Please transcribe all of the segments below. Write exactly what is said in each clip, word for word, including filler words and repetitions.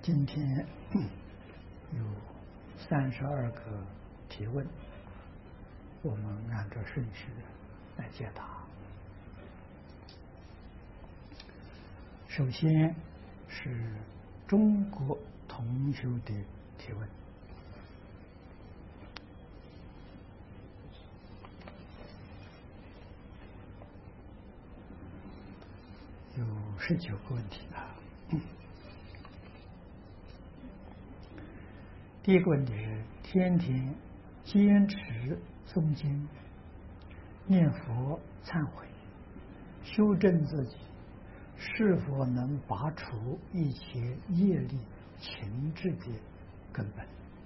今天有三十二个提问，我们按照顺序来解答。首先是中国同修的提问，有十九个问题啊。第一个问题是：天天坚持诵经、念佛、忏悔、修正自己，是否能拔除一切业力情志的根本？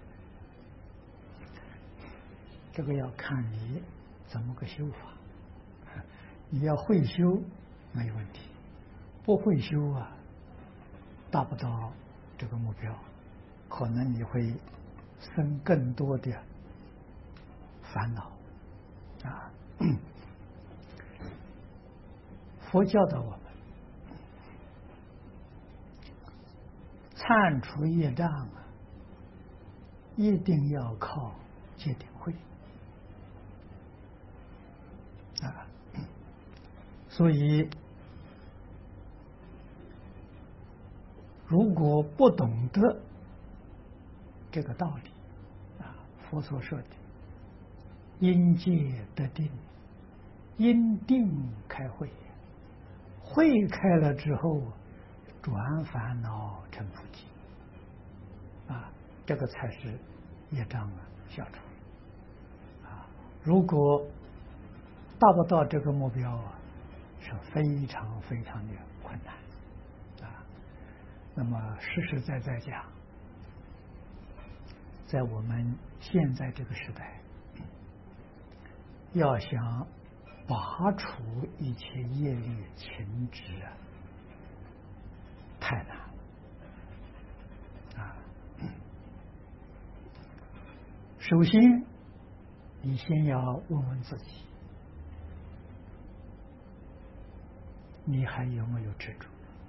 这个要看你怎么个修法。你要会修没问题，不会修啊，达不到这个目标，可能你会生更多的烦恼啊。佛教的我们忏除业障啊，一定要靠戒定慧啊。所以如果不懂得这个道理啊，佛所说的因戒得定，因定开慧，慧开了之后转烦恼成菩提啊，这个才是业障啊消除啊。如果达不到这个目标啊，是非常非常的困难啊。那么实实在在讲，在我们现在这个时代，要想拔除一切业力情执啊，太难啊。首先你先要问问自己，你还有没有执着？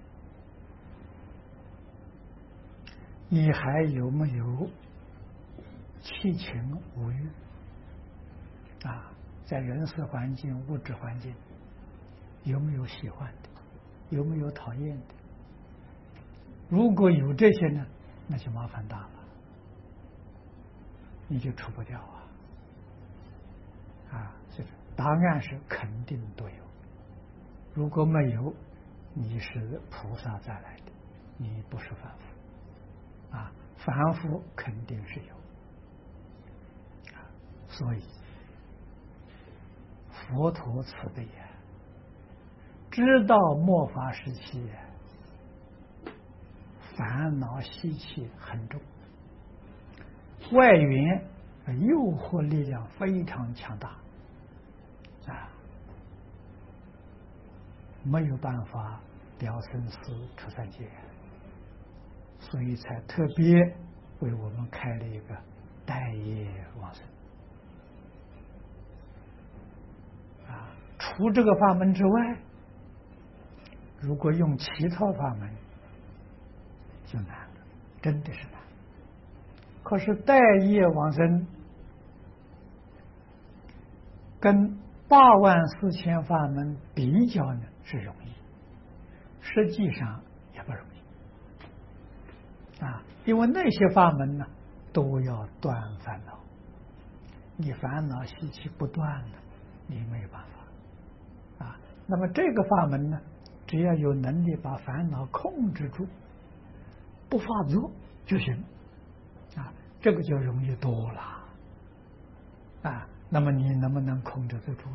你还有没有七情五欲啊？在人事环境、物质环境，有没有喜欢的？有没有讨厌的？如果有这些呢，那就麻烦大了，你就除不掉啊！啊，这个答案是肯定都有。如果没有，你是菩萨再来的，你不是凡夫啊！凡夫肯定是有啊，所以佛陀慈悲呀，知道末法时期烦恼习气很重，外缘诱惑力量非常强大啊，没有办法了生死出三界，所以才特别为我们开了一个待业往生啊。除这个法门之外，如果用其他法门就难了，真的是难。可是待业往生跟八万四千法门比较呢是容易，实际上也不容易啊，因为那些法门呢都要断烦恼，你烦恼习气不断了，你没有办法啊。那么这个法门呢，只要有能力把烦恼控制住，不发作就行啊，这个就容易多了啊。那么你能不能控制得住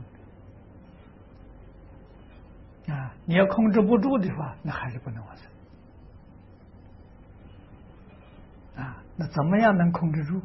呢？啊，你要控制不住的话，那还是不能往生啊。那怎么样能控制住？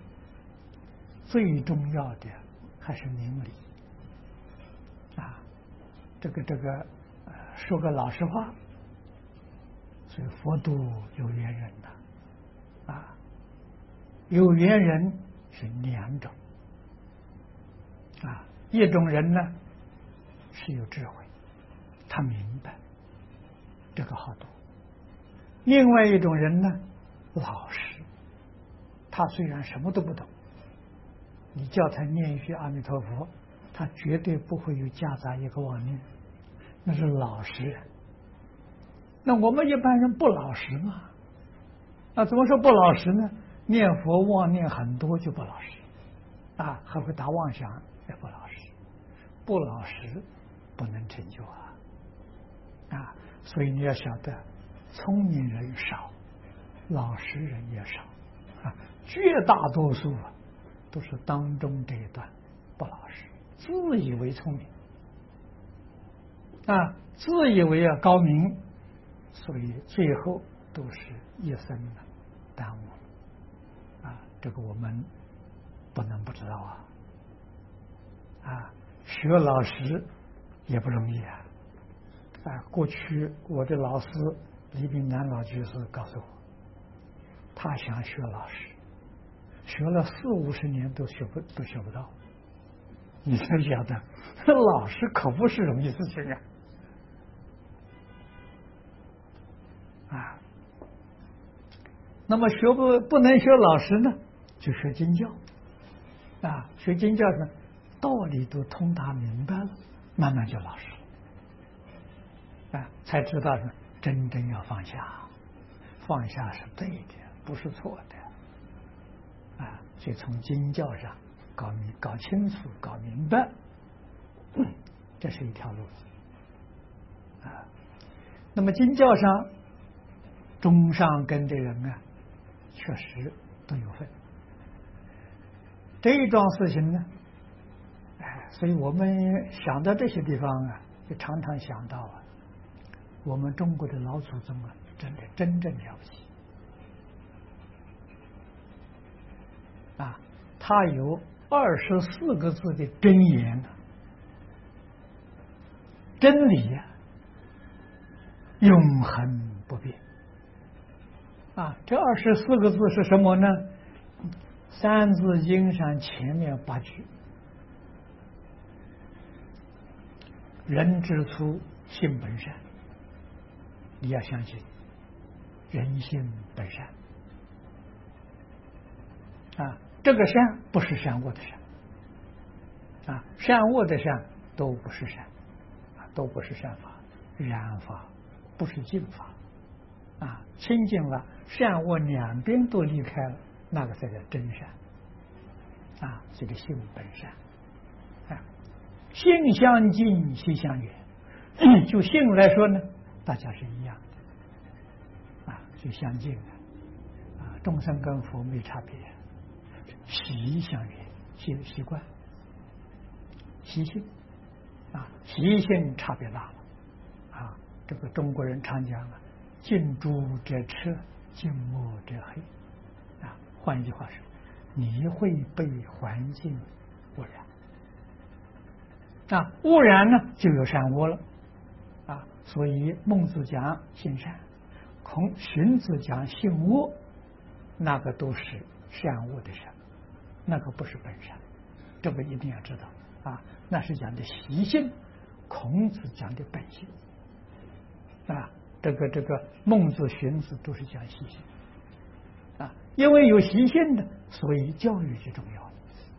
最重要的还是明理啊。这个这个，呃，说个老实话，所以佛度有缘人的啊，有缘人是两种啊，一种人呢是有智慧，他明白这个好度；另外一种人呢老实。他虽然什么都不懂，你叫他念一句阿弥陀佛，他绝对不会有夹杂一个妄念，那是老实人。那我们一般人不老实嘛？啊，怎么说不老实呢？念佛妄念很多就不老实，啊，还会打妄想也不老实，不老实不能成就啊！啊，所以你要晓得，聪明人少，老实人也少，啊，绝大多数啊都是当中这一段不老实，自以为聪明，啊，自以为啊高明，所以最后都是一生的耽误了，啊，这个我们不能不知道啊，啊，学老实也不容易啊，啊，过去我的老师李炳南老居士告诉我，他想学老实，学了四五十年都学不都学不到，你才晓得老实可不是容易事情啊。啊，那么学不不能学老实呢，就学经教啊，学经教呢，道理都通达明白了，慢慢就老实了啊，才知道是真正要放下，放下是对的，不是错的啊，所以从经教上搞明搞清楚、搞明白，嗯，这是一条路啊。那么经教上。中上根的人啊，确实都有份。这一桩事情呢，哎，所以我们想到这些地方啊，就常常想到啊，我们中国的老祖宗啊，真的真正了不起啊！他有二十四个字的真言呢，真理呀、啊，永恒不变。啊，这二十四个字是什么呢？三字经上前面八句：人之初，性本善。你要相信，人性本善。啊，这个善不是善恶的善，啊，善恶的善都不是善，啊，都不是善法，染法不是净法。啊，清净了，善恶两边都离开了，那个才叫真善。啊，这个性本善，啊，性相近，习相远。就性来说呢，大家是一样的，啊，就相近的，啊，众生跟佛没差别。习相远，习习惯，习性，啊，习性差别大了，啊，这个中国人常讲啊。近朱者赤，近墨者黑，啊，换一句话说，你会被环境污染，啊，污染呢就有善恶了，啊，所以孟子讲性善，孔荀子讲性恶，那个都是善恶的善，那个不是本善，这个一定要知道啊，那是讲的习性，孔子讲的本性，啊。这个这个孟子、荀子都是讲习性啊，因为有习性的，所以教育是重要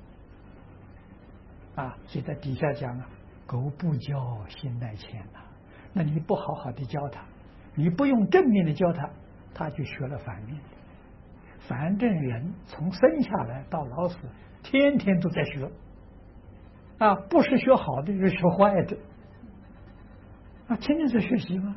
的啊。所以在底下讲啊，狗不教，性乃迁呐。那你不好好的教他，你不用正面的教他，他就学了反面的。反正人从生下来到老死，天天都在学啊，不是学好的，就是学坏的啊，天天在学习嘛。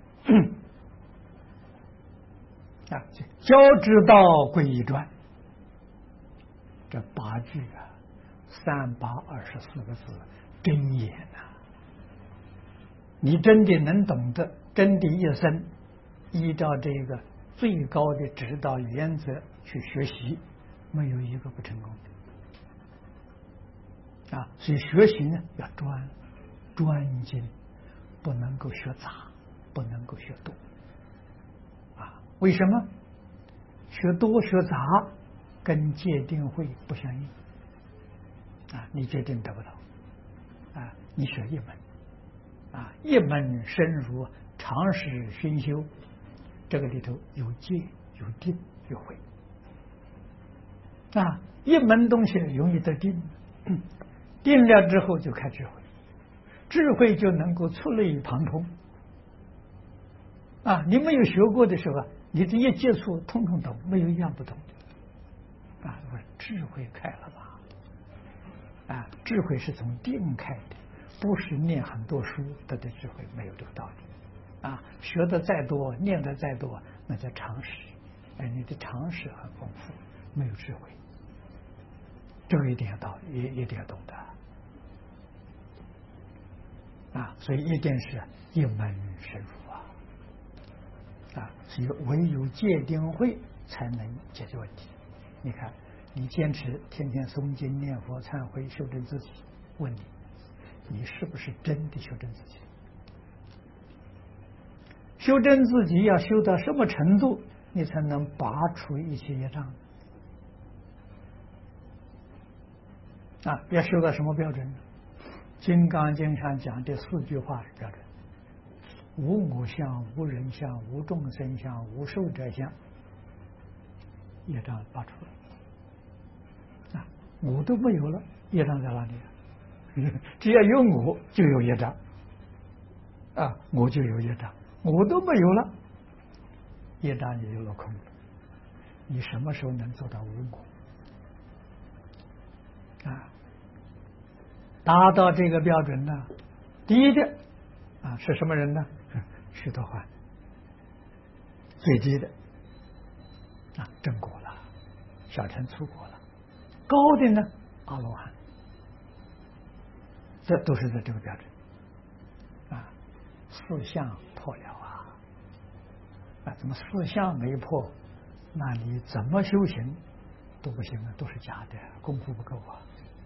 啊，教之道贵以专，这八句啊，三八二十四个字，真言呐、啊！你真的能懂得，真的一生依照这个最高的指导原则去学习，没有一个不成功的啊！所以学习呢要专专精，不能够学杂。不能够学多啊？为什么？学多学杂跟戒定慧不相应啊！你戒定得不到啊！你学一门啊，一门深入，长时熏修，这个里头有戒有定就会啊，一门东西容易得定，定了之后就开智慧，智慧就能够触类旁通啊。你没有学过的时候，你这一接触，通通懂，没有一样不懂的啊。我说智慧开了吧？啊，智慧是从定开的，不是念很多书得的智慧，没有这个道理啊。学的再多，念的再多，那叫常识，哎，你的常识很丰富，没有智慧。这个一定要到，一一定要懂得啊！所以一定是一门深入啊！啊，所以唯有戒定慧才能解决问题。你看，你坚持天天诵经念佛忏悔修正自己，问你，你是不是真的修正自己？修正自己要修到什么程度，你才能拔除一切业障？啊，要修到什么标准呢？金刚经上讲的四句话是标准：无我相、无人相、无众生相、无寿者相。业障拔除了，啊，我都没有了，业障在哪里？只要有我，就有业障，啊，我就有业障，我都没有了，业障也就落空了。你什么时候能做到无我？啊，达到这个标准呢，第一的啊是什么人呢？须陀洹，最低的啊正果了，小乘出果了，高的呢阿罗汉，这都是在这个标准啊。四相破了啊，啊怎么四相没破？那你怎么修行都不行啊，都是假的，功夫不够啊。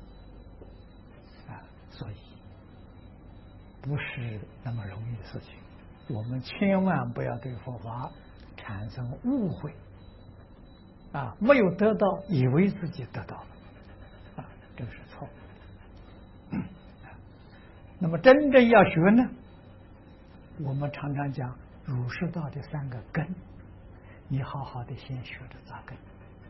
所以不是那么容易的事情，我们千万不要对佛法产生误会啊！没有得到，以为自己得到了啊，这个是错误。那么真正要学呢，我们常常讲儒释道的三个根，你好好的先学着扎根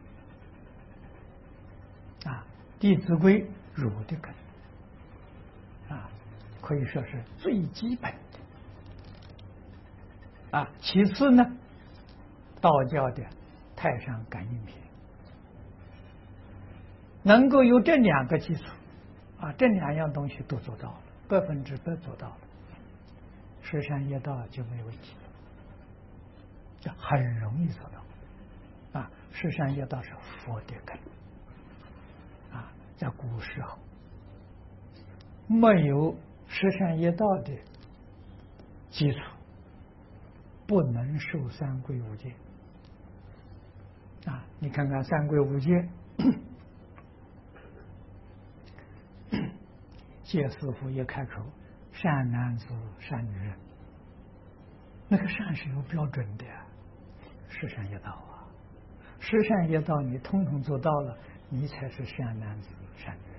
啊，《弟子规》儒的根。啊，可以说是最基本的啊。其次呢，道教的太上感应篇，能够有这两个基础啊，这两样东西都做到了，百分之百做到了，十善业道就没有问题了，这很容易做到啊。十善业道是佛的根啊，在古时候。没有十善业道的基础，不能受三归五戒啊！你看看三归五戒，戒师傅一开口，善男子、善女人，那个善是有标准的呀，十善业道啊，十善业道你统统做到了，你才是善男子、善女人。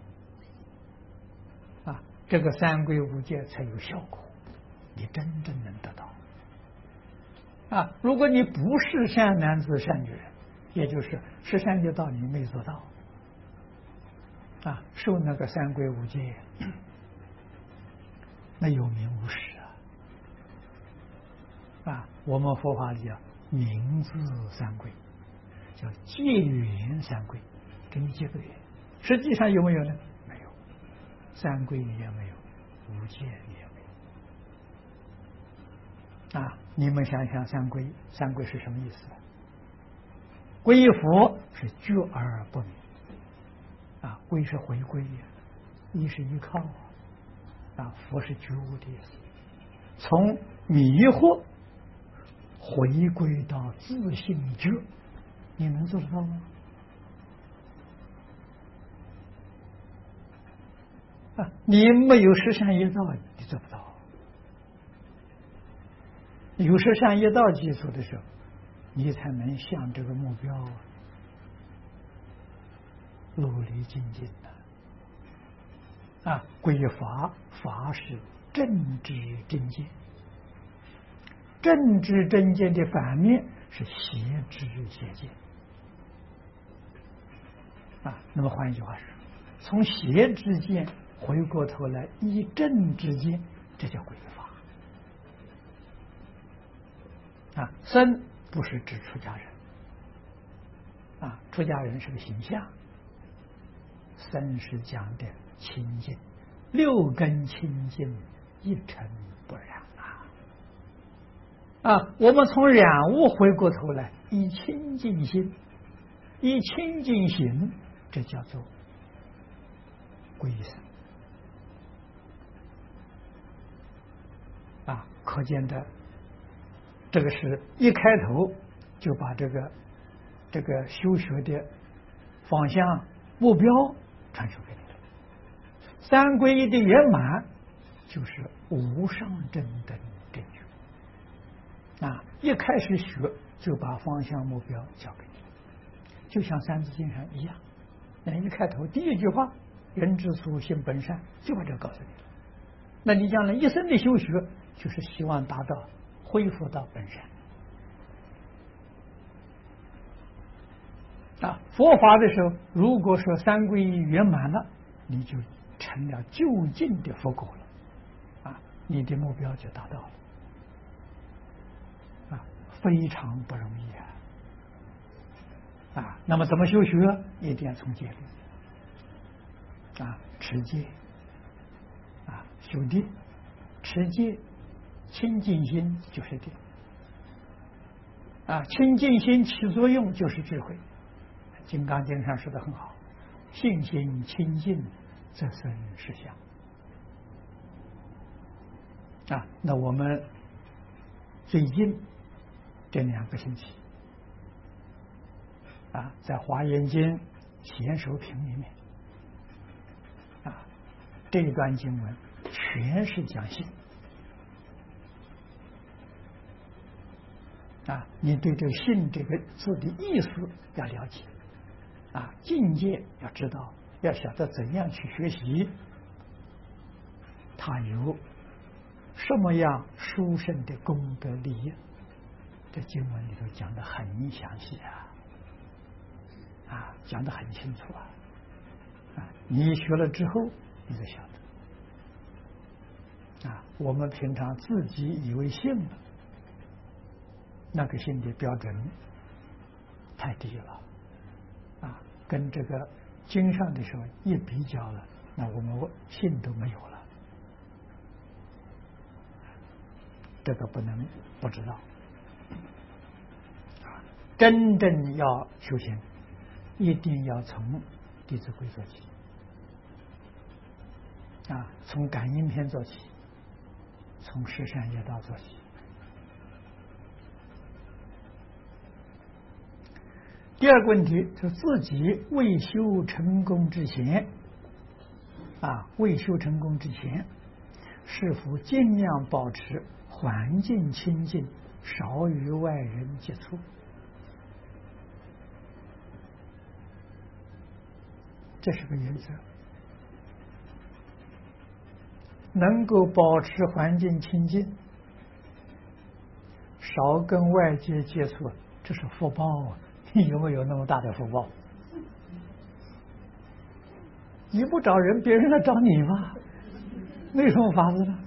啊，这个三归五戒才有效果，你真正能得到啊！如果你不是善男子善女人，也就是十善业道你没做到啊，受那个三归五戒，那有名无实啊！啊，我们佛法里叫名字三归，叫戒缘三归，给你结个缘，实际上有没有呢？三归你也没有，五戒你也没有啊！你们想想三归，三归是什么意思？皈依佛是觉而不迷啊，归是回归，依是依靠啊，佛是觉悟的意思。从迷惑回归到自性觉，你能做得到吗？啊，你没有十善业道，你做不到。有十善业道基础的时候，你才能向这个目标努力精进的。啊，归法，法是正知正见，正知正见的反面是邪知邪见啊。那么换一句话说，从邪之见回过头来依正之见，这叫归法啊。僧不是指出家人啊，出家人是个形象，僧是讲的清净，六根清净，一尘不染啊！啊，我们从染污回过头来，以清净心，以清净行，这叫做归僧啊！可见的，这个是一开头就把这个这个修学的方向目标传授给你了。三皈依的圆满就是无上正等正觉啊！一开始学就把方向目标交给你，就像《三字经》上一样。那一开头第一句话“人之初，性本善”，就把这个告诉你了。那你将来一生的修学，就是希望达到恢复到本善啊！佛法的时候，如果说三皈依圆满了，你就成了究竟的佛果了啊！你的目标就达到了啊，非常不容易啊！啊，那么怎么修学？一定要从戒律啊，持戒啊，修定，持戒，清净心就是定啊，清净心起作用就是智慧。《金刚经》上说的很好，信心清净，则生实相啊。那我们最近这两个星期啊，在《华严经》贤首品里面啊，这一段经文全是讲信啊，你对这“信”这个字的意思要了解啊，境界要知道，要晓得怎样去学习，它有什么样殊胜的功德利益，这经文里头讲的很详细啊，啊，讲的很清楚啊，啊，你学了之后，你就晓得啊。我们平常自己以为信了，那个信的标准太低了。啊，跟这个经上的时候一比较了，那我们信都没有了，这个不能不知道。真正要修行，一定要从《弟子规》做起，啊，从感应篇做起，从十善业道做起。第二个问题是自己未修成功之前，啊，未修成功之前，是否尽量保持环境清净，少与外人接触？这是个原则。能够保持环境清净，少跟外界接触，这是福报啊！你有没有那么大的福报？你不找人，别人来找你吗？没什么法子呢。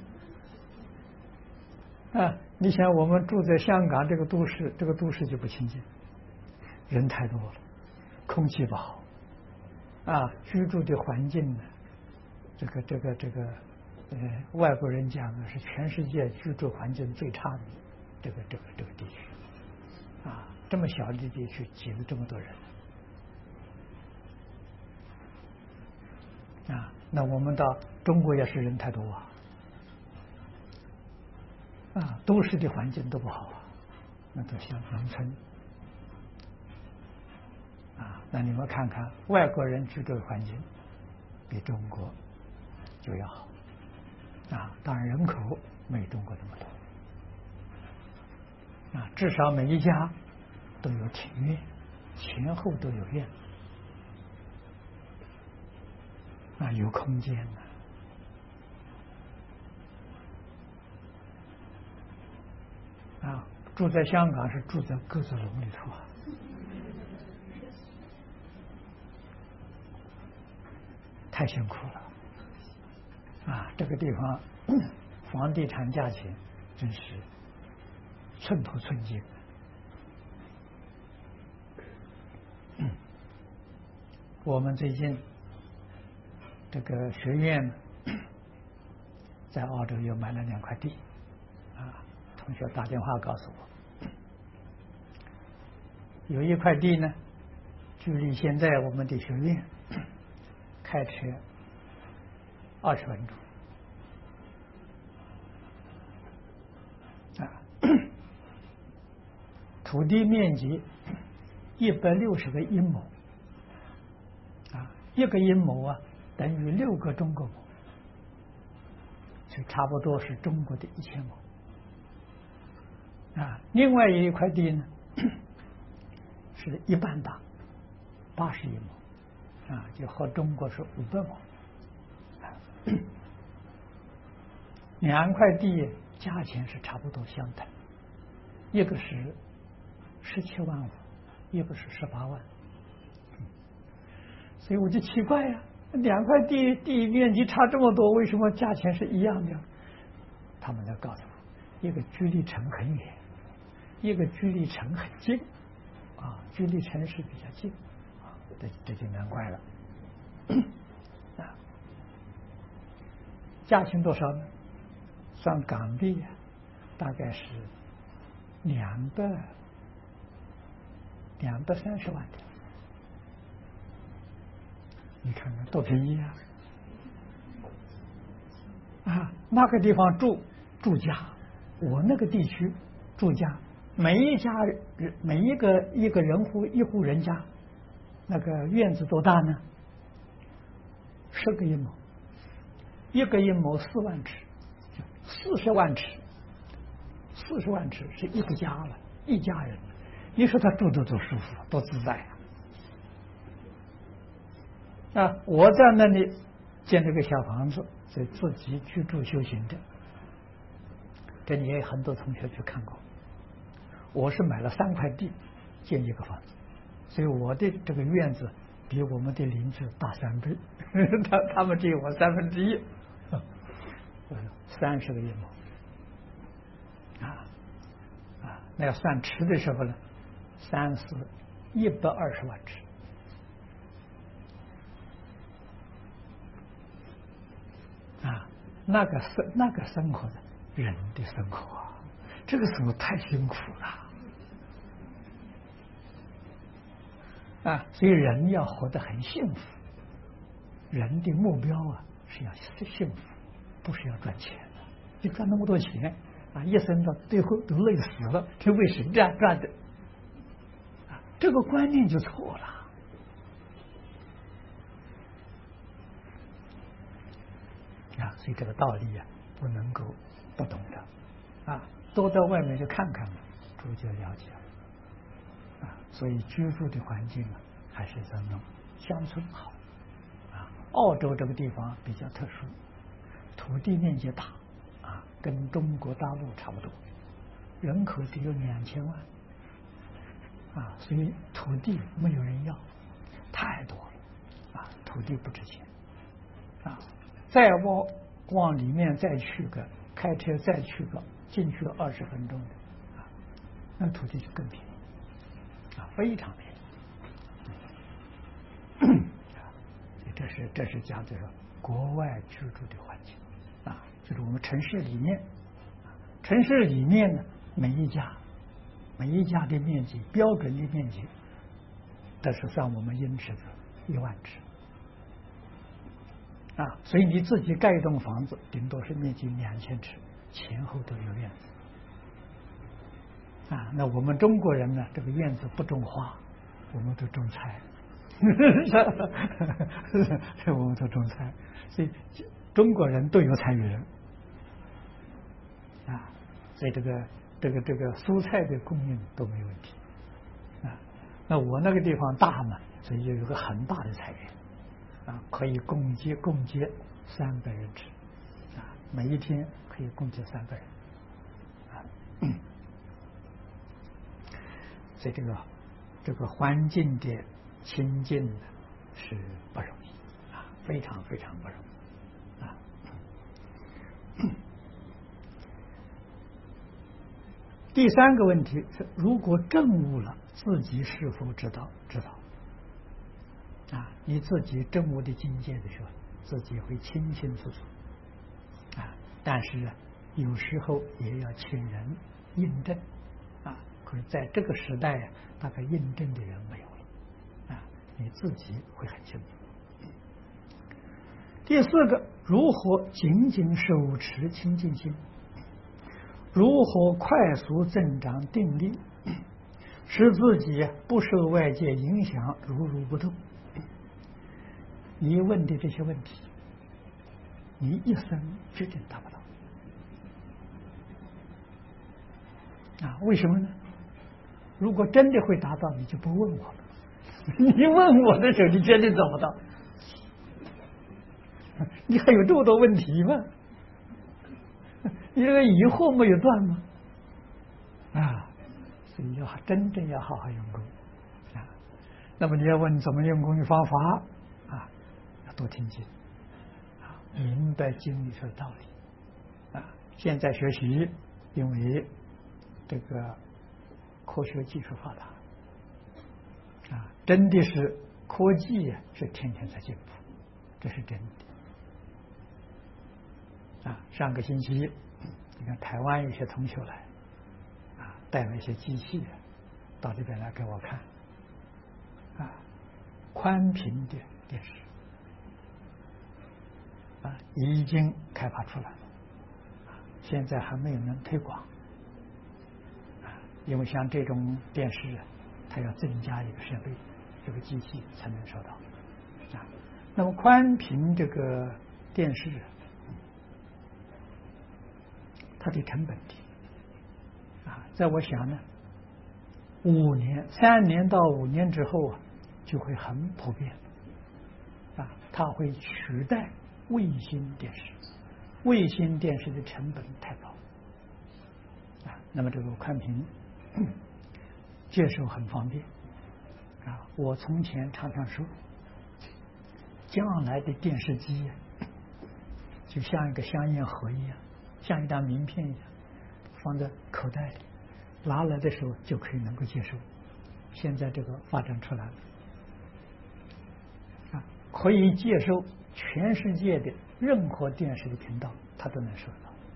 啊，你想我们住在香港这个都市，这个都市就不清净，人太多了，空气不好，啊，居住的环境呢，这个这个这个，呃，外国人讲的是全世界居住环境最差的这个这个这个地区，啊。这么小的地区挤了这么多人啊！那我们到中国也是人太多啊，啊，都市的环境都不好啊，那都像农村啊。那你们看看外国人居住的环境比中国就要好啊，当然人口没中国这么多啊，至少每一家都有庭院，前后都有院啊，有空间的啊。 住在香港是住在鸽子笼里头啊。太辛苦了啊！这个地方房地产价钱真是寸土寸金。嗯，我们最近这个学院在澳洲又买了两块地啊，同学打电话告诉我，有一块地呢，距离现在我们的学院开车二十分钟啊，土地面积一百六十个英亩啊，一个英亩啊等于六个中国亩，所以差不多是中国的一千亩啊。另外一块地呢是一半大，八十英亩。啊，就和中国是五百亩，两块地价钱是差不多相等，一个是十七万五，一个是十八万，所以我就奇怪呀、啊，两块地地面积差这么多，为什么价钱是一样的？他们来告诉我，一个距离城很远，一个距离城很近，啊，距离城市比较近。这这就难怪了啊！价钱多少呢？算港币啊，大概是两百两百三十万的。你看看多便宜啊！啊，那个地方住住家，我那个地区住家，每一家人每一个一个人户一户人家。那个院子多大呢？十个英亩，一个英亩四万尺，四十万尺，四十万尺是一个家了，一家人。你说他住的多舒服，多自在啊！啊，我在那里建了个小房子，所以自己居住修行的。这里也有很多同学去看过。我是买了三块地，建一个房子。所以我的这个院子比我们的邻居大三倍，他他们只有我三分之一，三十个英亩，啊啊，那要算尺的时候呢，三四一百二十万尺，啊，那个生那个生活的人的生活啊，这个生活太辛苦了。啊，所以人要活得很幸福。人的目标啊是要幸福，不是要赚钱的。你赚那么多钱啊，一生到最后都累死了，这为谁这样赚的？啊，这个观念就错了。啊，所以这个道理啊，不能够不懂的。啊，多到外面去看看嘛，逐渐了解。啊，所以居住的环境啊，还是咱们乡村好。啊，澳洲这个地方比较特殊，土地面积大，啊，跟中国大陆差不多，人口只有两千万，啊，所以土地没有人要，太多了，啊，土地不值钱，啊，再往往里面再去个开车再去个进去二十分钟的，啊，那土地就更便宜。啊，非常便宜，这是这是讲这个国外居住的环境啊，就是我们城市里面，城市里面呢，每一家每一家的面积标准的面积，都是算我们英尺的一万尺啊，所以你自己盖一栋房子，顶多是面积两千尺，前后都有院子。啊，那我们中国人呢？这个院子不种花，我们都种菜，我们都种菜，所以中国人都有参与人啊，所以这个这个这个蔬菜的供应都没问题啊。那我那个地方大嘛，所以就有个很大的菜园啊，可以供接供接三百人吃啊，每一天可以供接三百人啊。 所以这个这个环境的清净呢是不容易啊，非常非常不容易啊。第三个问题是，如果证悟了，自己是否知道？知道啊，你自己证悟的境界的时候，自己会清清楚楚啊。但是有时候也要请人印证啊。可是在这个时代啊，大概印证的人没有了啊，你自己会很清楚。第四个，如何紧紧手持清净心？如何快速增长定力，使自己不受外界影响，如如不动？你问的这些问题，你一生决定达不到啊？为什么呢？如果真的会达到，你就不问我了。你问我的时候，你绝对做不到。你还有这么多问题吗？你这个疑惑没有断吗？啊，所以要真正要好好用功啊。那么你要问怎么用功的方法啊，要多听经啊，明白经里头的道理啊。现在学习，因为这个科学技术发达啊，真的是科技啊是天天在进步，这是真的啊。上个星期。你看台湾有些同学来啊，带了一些机器到这边来给我看啊，宽屏的电视啊已经开发出来了啊，现在还没有能推广啊，因为像这种电视啊，它要增加一个设备，这个机器才能收到啊。那么宽屏这个电视它的成本低啊，在我想呢，五年、三年到五年之后啊，就会很普遍啊，它会取代卫星电视。卫星电视的成本太高啊，那么这个宽屏接收很方便啊。我从前常常说，将来的电视机就像一个香烟盒一样。像一张名片一样，放在口袋里，拿来的时候就可以能够接收。现在这个发展出来了，啊，可以接收全世界的任何电视的频道，它都能收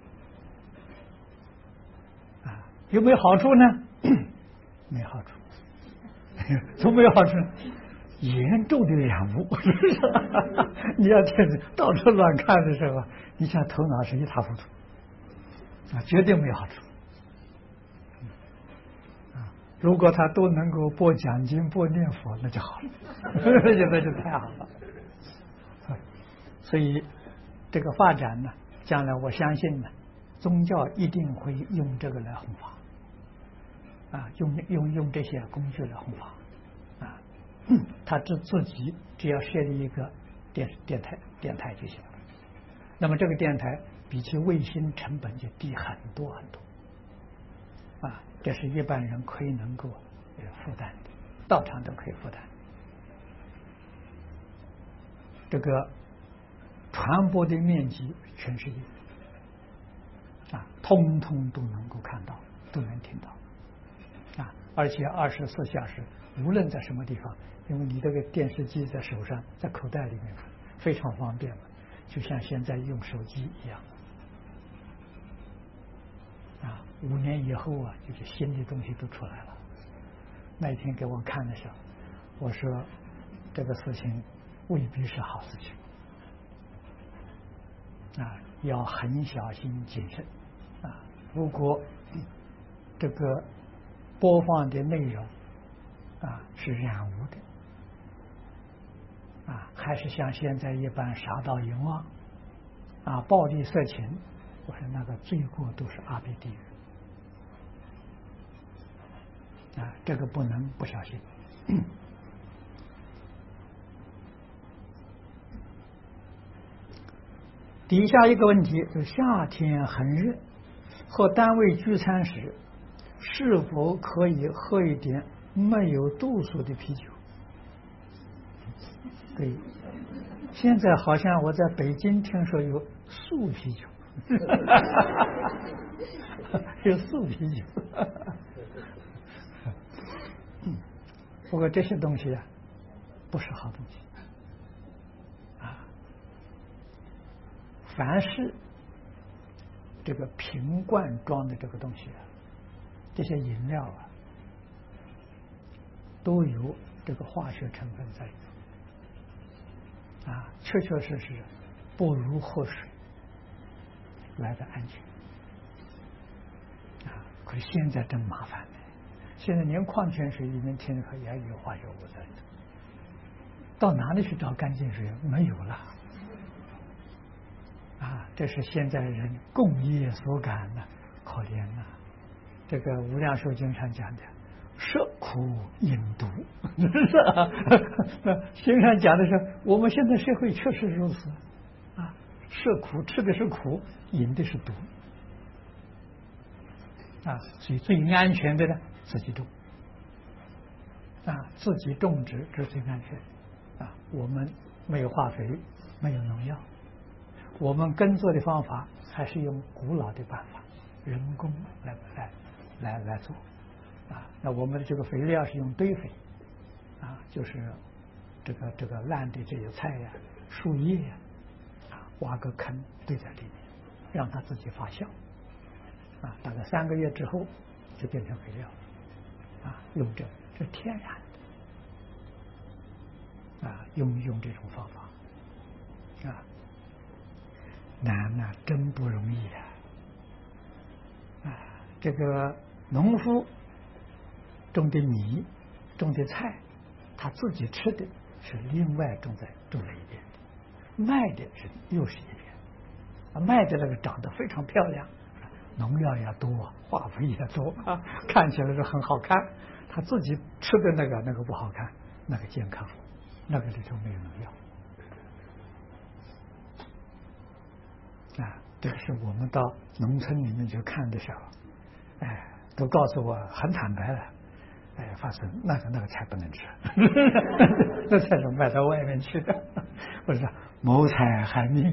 到。啊，有没有好处呢？没好处。怎么没有好处？严重的染污，是不是？你要天天到处乱看的时候，你想头脑是一塌糊涂。啊，绝对没好处。啊，如果他都能够播讲经、播念佛，那就好了，那就太好了。所以这个发展呢，将来我相信呢，宗教一定会用这个来弘法，啊，用用用这些工具来弘法，啊，他自自己只要设立一个电电台电台就行了。那么这个电台比起卫星成本就低很多很多，啊，这是一般人可以能够负担的，道场都可以负担。这个传播的面积全世界，啊，通通都能够看到，都能听到，啊，而且二十四小时，无论在什么地方，因为你这个电视机在手上，在口袋里面，非常方便嘛，就像现在用手机一样。啊，五年以后啊，就是新的东西都出来了。那一天给我看的时候，我说这个事情未必是好事情，啊，要很小心谨慎啊。如果这个播放的内容啊是染污的，啊，还是像现在一般杀盗淫妄啊、暴力色情，我说那个罪过都是阿鼻地狱啊，这个不能不小心。底下一个问题是：夏天很热，和单位聚餐时，是否可以喝一点没有度数的啤酒。对，现在好像我在北京听说有素啤酒，有素啤酒。不过这些东西啊，不是好东西啊。凡是这个瓶罐装的这个东西啊，这些饮料啊，都有这个化学成分在里面啊，确确实实不如喝水来的安全啊。可是现在真麻烦了。现在连矿泉水里面添加也有化学物质，到哪里去找干净水？没有了啊！这是现在人共业所感呐，可怜呐！这个无量寿经上讲的“摄苦饮毒”，是吧？经上讲的是，我们现在社会确实如此啊，摄苦吃的是苦，饮的是毒啊，所以最安全的呢。自己种啊，自己种植这是最安全啊。我们没有化肥，没有农药，我们耕作的方法还是用古老的办法，人工来来来来做啊。那我们的这个肥料是用堆肥啊，就是这个这个烂的这些菜呀、树叶呀啊，挖个坑堆在里面，让它自己发酵啊，大概三个月之后就变成肥料。啊，用这这天然的啊，用用这种方法啊，难呐、啊，真不容易啊！啊，这个农夫种的米、种的菜，他自己吃的是另外种在种了一边的，卖的是又是一边啊，卖的那个长得非常漂亮。农药也多，化肥也多啊，看起来是很好看。他自己吃的那个那个不好看，那个健康，那个里头没有农药啊。这个是我们到农村里面去看的时候，哎，都告诉我很坦白了，哎，发生那个那个菜不能吃，那菜是卖到外面去的。我说谋财害命。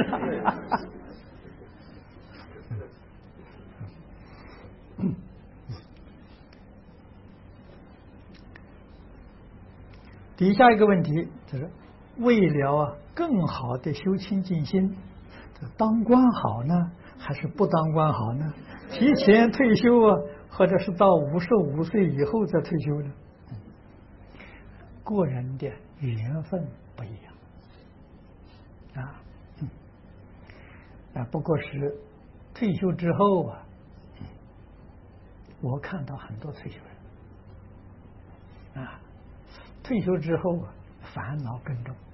底下一个问题就是为了啊更好的修清净心，当官好呢还是不当官好呢？提前退休啊，或者是到五十五岁以后再退休呢？个人的缘分不一样啊，嗯、啊，不过是退休之后啊，我看到很多退休人啊。退休之后啊，烦恼更重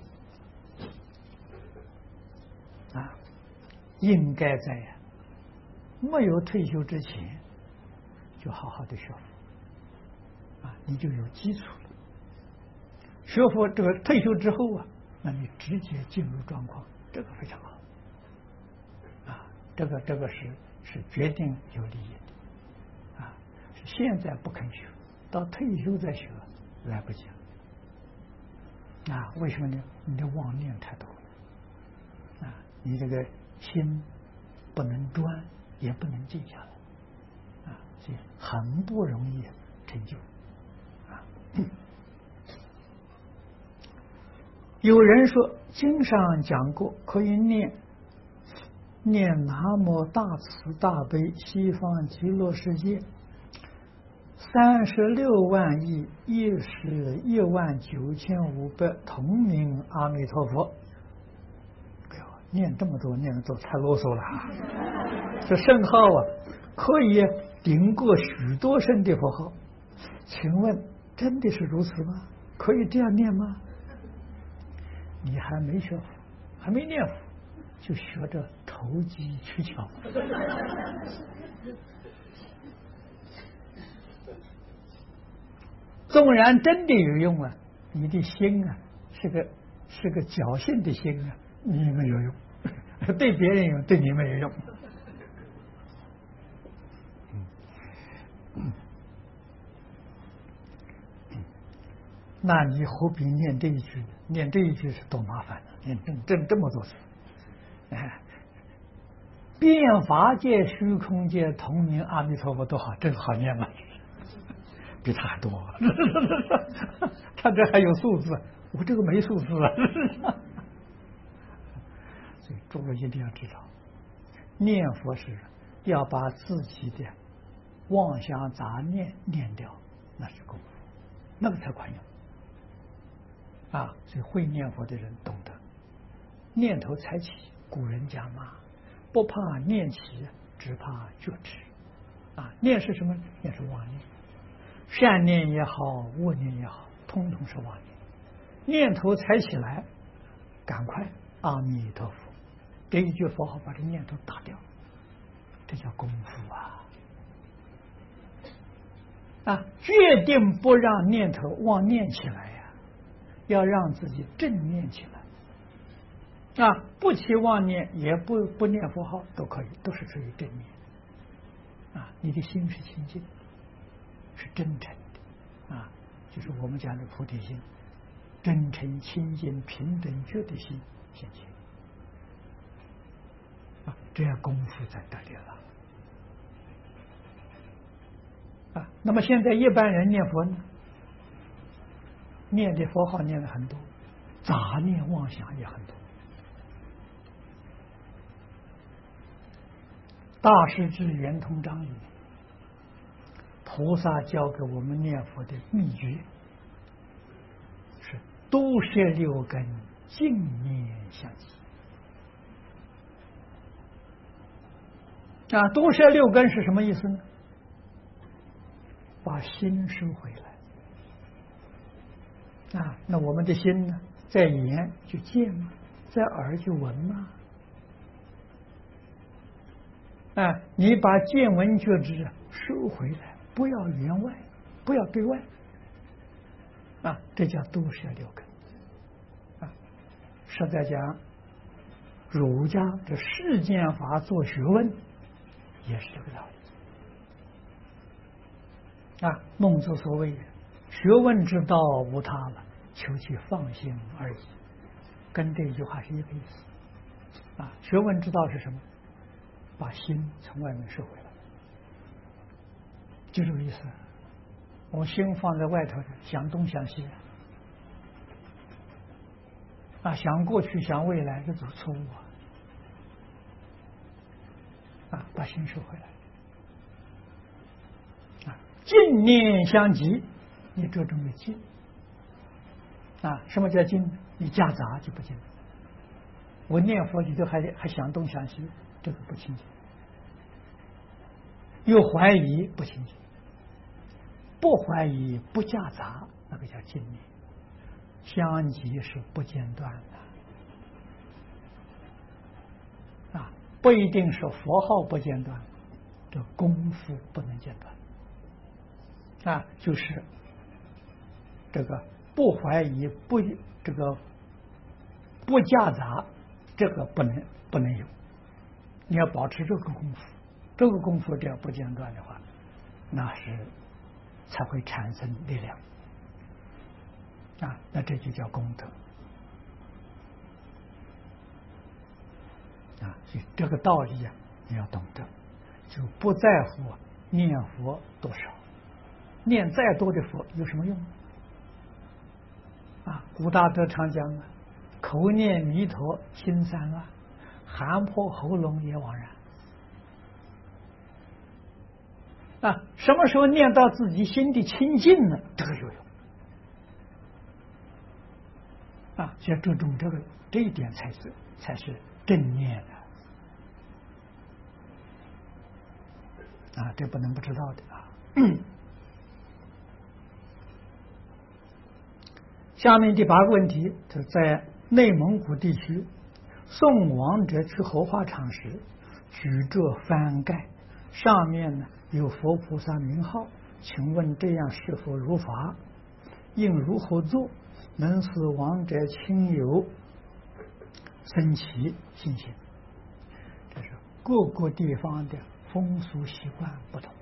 啊，应该在没有退休之前就好好的学佛啊，你就有基础了。学佛这个退休之后啊，那你直接进入状况，这个非常好啊，这个这个是是决定有利益的啊，是现在不肯学，到退休再学。来不及了啊！为什么呢？你的妄念太多了啊！你这个心不能专，也不能静下来啊，所以很不容易成就啊。有人说，经上讲过，可以念念南无大慈大悲西方极乐世界。三十六万亿一十一万九千五百同名阿弥陀佛。哎呦，念这么多，念的多，太啰嗦了啊！这圣号啊，可以顶过许多圣的佛号。请问，真的是如此吗？可以这样念吗？你还没学佛，还没念佛，就学着投机取巧。纵然真的有用啊，你的心啊是个是个侥幸的心啊，你没有用，对别人有，对你没有用。 那你何必念这一句？念这一句是多麻烦的，念这这这么多次，哎，变法界、虚空界同名阿弥陀佛多好，真好念了，比他还多，他这还有数字，我这个没数字啊。所以诸位一定要知道，念佛是要把自己的妄想杂念念掉，那是功夫，那个才管用。啊，所以会念佛的人懂得，念头才起，古人讲嘛，不怕念起，只怕觉迟。啊，念是什么？念是妄念，善念也好，恶念也好，通通是妄念。念头才起来，赶快阿弥陀佛，这一句佛号把这念头打掉，这叫功夫啊！啊，决定不让念头妄念起来呀，要让自己正念起来。啊，不起妄念，也不不念佛号都可以，都是属于正念。啊，你的心是清净，是真诚的，啊，就是我们讲的菩提心，真诚、清净、平等、觉的心现前。啊，这样功夫才得力了。啊，那么现在一般人念佛呢，念的佛号念了很多，杂念妄想也很多。大师至圆通章里，菩萨教给我们念佛的秘诀是多摄六根，净念相继。啊，多摄六根是什么意思呢？把心收回来。啊，那我们的心呢，在眼就见嘛，在耳就闻嘛。啊，你把见闻觉知收回来，不要缘外，不要对外。啊，这叫多摄六根。啊，实在讲，儒家的世间法做学问，也是这个道理。啊，孟子所谓“学问之道无他了，求其放心而已”，跟这句话是一个意思。啊，学问之道是什么？把心从外面收回来，就这个意思。我心放在外头，想东想西，啊，想过去想未来，这都错误啊！啊，把心收回来，啊，净念相继，你这种的净。啊，什么叫净？你夹杂就不净。我念佛，你都还还想东想西。这个不清净，有怀疑不清净，不怀疑不夹杂，那个叫净念。相继是不间断的啊，不一定是佛号不间断，这功夫不能间断啊，就是这个不怀疑不这个不夹杂，这个不能不能有。你要保持这个功夫，这个功夫只要不间断的话，那是才会产生力量啊，那这就叫功德啊。所以这个道理啊，你要懂得，就不在乎念佛多少，念再多的佛有什么用啊？古大德常讲啊，口念弥陀心散乱，喊破喉咙也枉然啊！什么时候念到自己心地清净呢？这个有用啊！要注重这个这一点才是才是正念的啊！这不能不知道的啊！下面第八个问题，就在内蒙古地区。送亡者去火化场时，举着幡盖，上面呢有佛菩萨名号，请问这样是否如法？应如何做，能使亡者亲友生起信心？这是各个地方的风俗习惯不同。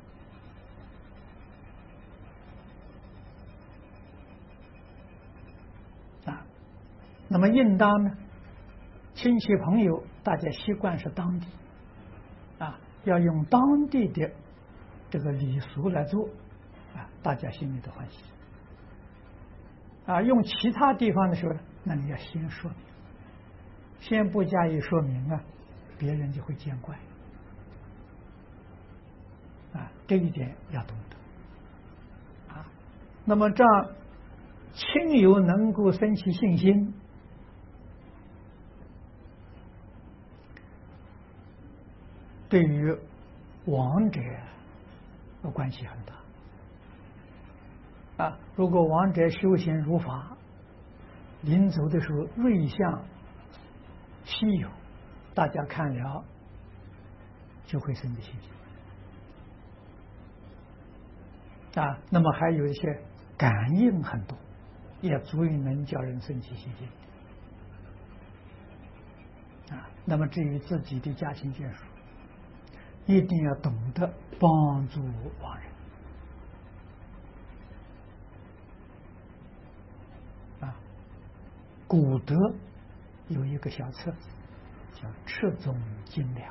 那么应当呢，亲戚朋友大家习惯是当地啊，要用当地的这个礼俗来做啊，大家心里都欢喜啊。用其他地方的时候呢，那你要先说明，先不加以说明啊，别人就会见怪啊，这一点要懂得啊。那么这样亲友能够生起信心，对于亡者的关系很大啊。如果亡者修行如法，临走的时候瑞相稀有，大家看了就会生起信心啊。那么还有一些感应很多，也足以能叫人生起信心啊。那么至于自己的家亲眷属，一定要懂得帮助亡人啊。古德有一个小册子叫《赤宗精良》，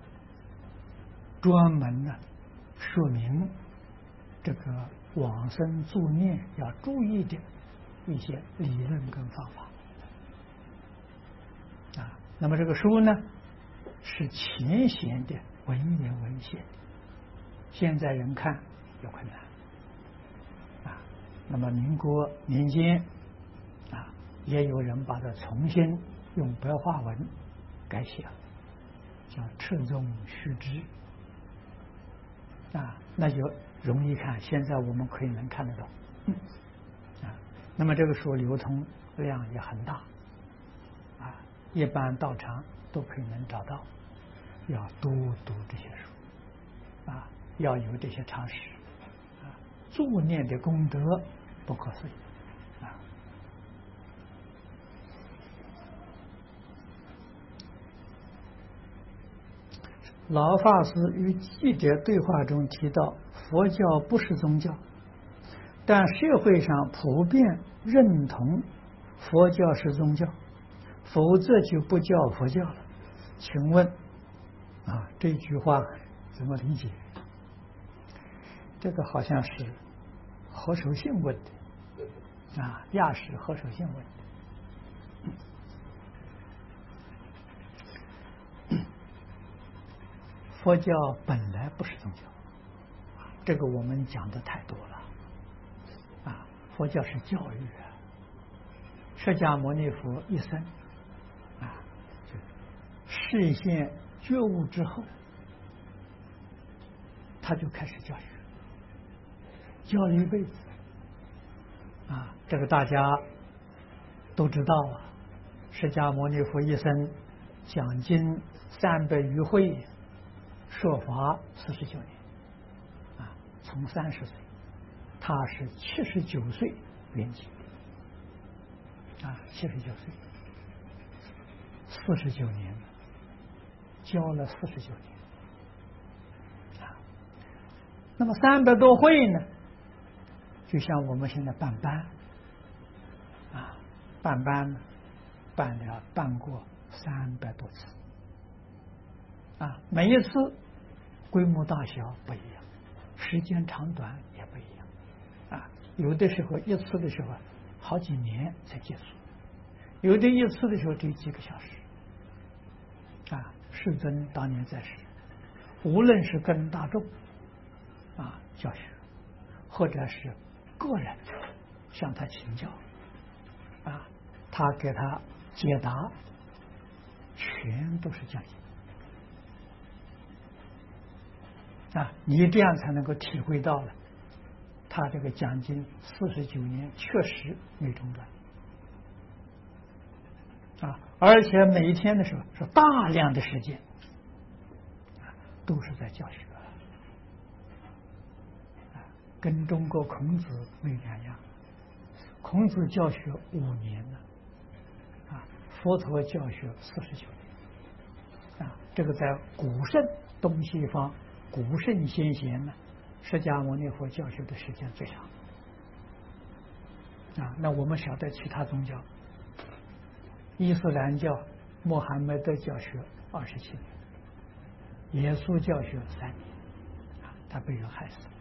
专门呢说明这个往生助念要注意的一些理论跟方法啊。那么这个书呢是浅显的文言文写的，现在人看有困难啊。那么民国年间啊，也有人把它重新用白话文改写了，叫《赤宗须知》啊，那就容易看。现在我们可以能看得懂啊。那么这个书流通量也很大啊，一般道场都可以能找到。要多读这些书啊，要有这些常识啊，助念的功德不可思议啊。老法师与记者对话中提到，佛教不是宗教，但社会上普遍认同佛教是宗教，否则就不叫佛教了。请问啊，这句话怎么理解？这个好像是何守信问的啊，亚史何守信问的。佛教本来不是宗教，这个我们讲的太多了啊。佛教是教育啊，释迦牟尼佛一生啊，示现觉悟之后，他就开始教学，教了一辈子啊。这个大家都知道啊。释迦牟尼佛一生讲经三百余会，说法四十九年啊，从三十岁，他是七十九岁圆寂啊，七十九岁，四十九年了。教了四十九年啊，那么三百多会呢，就像我们现在办班啊，办班呢，办了办过三百多次啊，每一次规模大小不一样，时间长短也不一样啊。有的时候一次的时候好几年才结束，有的一次的时候只有几个小时啊。世尊当年在世，无论是跟大众啊教学，或者是个人向他请教啊，他给他解答，全都是讲经啊。你这样才能够体会到了他这个讲经四十九年确实没中断啊，而且每一天的时候是大量的时间啊，都是在教学啊，跟中国孔子没两样。孔子教学五年了啊，佛陀教学四十九年啊，这个在古圣东西方古圣先贤呢，释迦牟尼佛教学的时间最长啊。那我们晓得其他宗教伊斯兰教穆罕默德教学二十七年，耶稣教学三年，啊，他被人害死。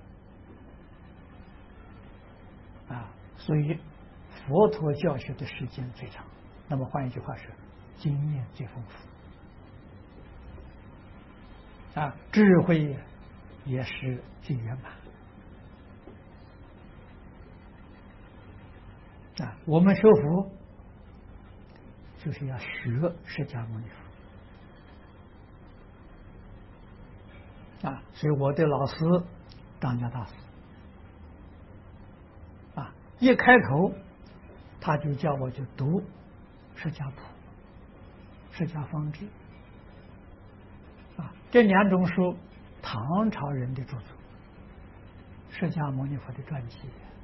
啊，所以佛陀教学的时间最长。那么换一句话说，经验最丰富，啊，智慧也是最圆满。啊，我们学佛就是要学释迦牟尼佛。啊，所以我的老师张家大师，啊，一开头他就叫我去读释迦谱、释迦方志，啊，这两种书唐朝人的著作，释迦牟尼佛的传记，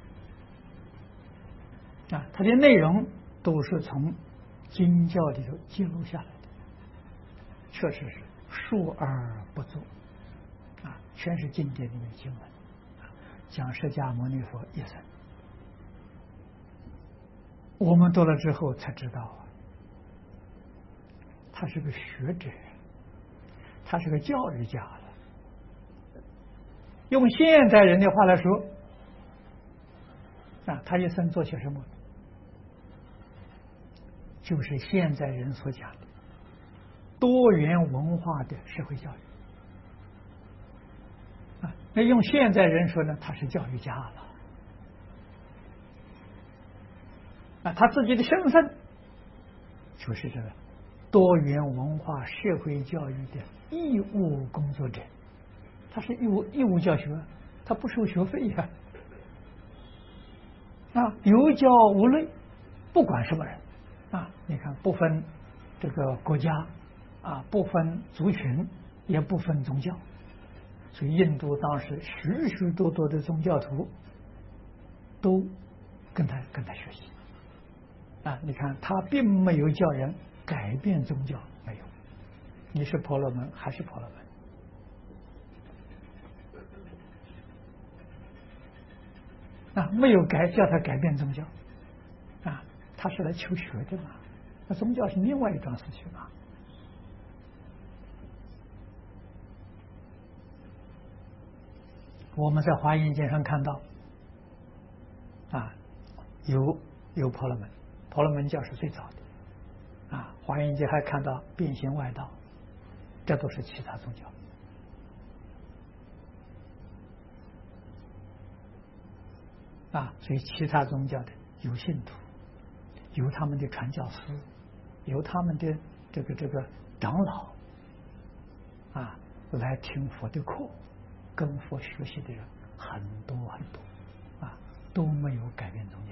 啊，它的内容都是从经教里头记录下来的，确实是述而不作，啊，全是经典里面的经文，啊，讲释迦牟尼佛一生。我们读了之后才知道啊，他是个学者，他是个教育家了。用现代人的话来说，啊，他一生做些什么？就是现在人所讲的多元文化的社会教育。啊，那用现在人说呢，他是教育家了。啊，他自己的身份就是这个多元文化社会教育的义务工作者，他是义务义务教学，他不收学费呀。啊，有教无类，不管什么人，啊，你看不分这个国家，啊，不分族群，也不分宗教，所以印度当时许许多多的宗教徒都跟他跟他学习。啊，你看他并没有叫人改变宗教，没有，你是婆罗门还是婆罗门，啊，没有改叫他改变宗教，啊，他是来求学的嘛，那宗教是另外一桩事情嘛。我们在华严经上看到，啊，有有婆罗门。婆罗门教是最早的，啊，华严经还看到变形外道，这都是其他宗教。啊，所以其他宗教的有信徒，有他们的传教士，有他们的这个这个长老，啊，来听佛的课，跟佛学习的人很多很多，啊，都没有改变宗教。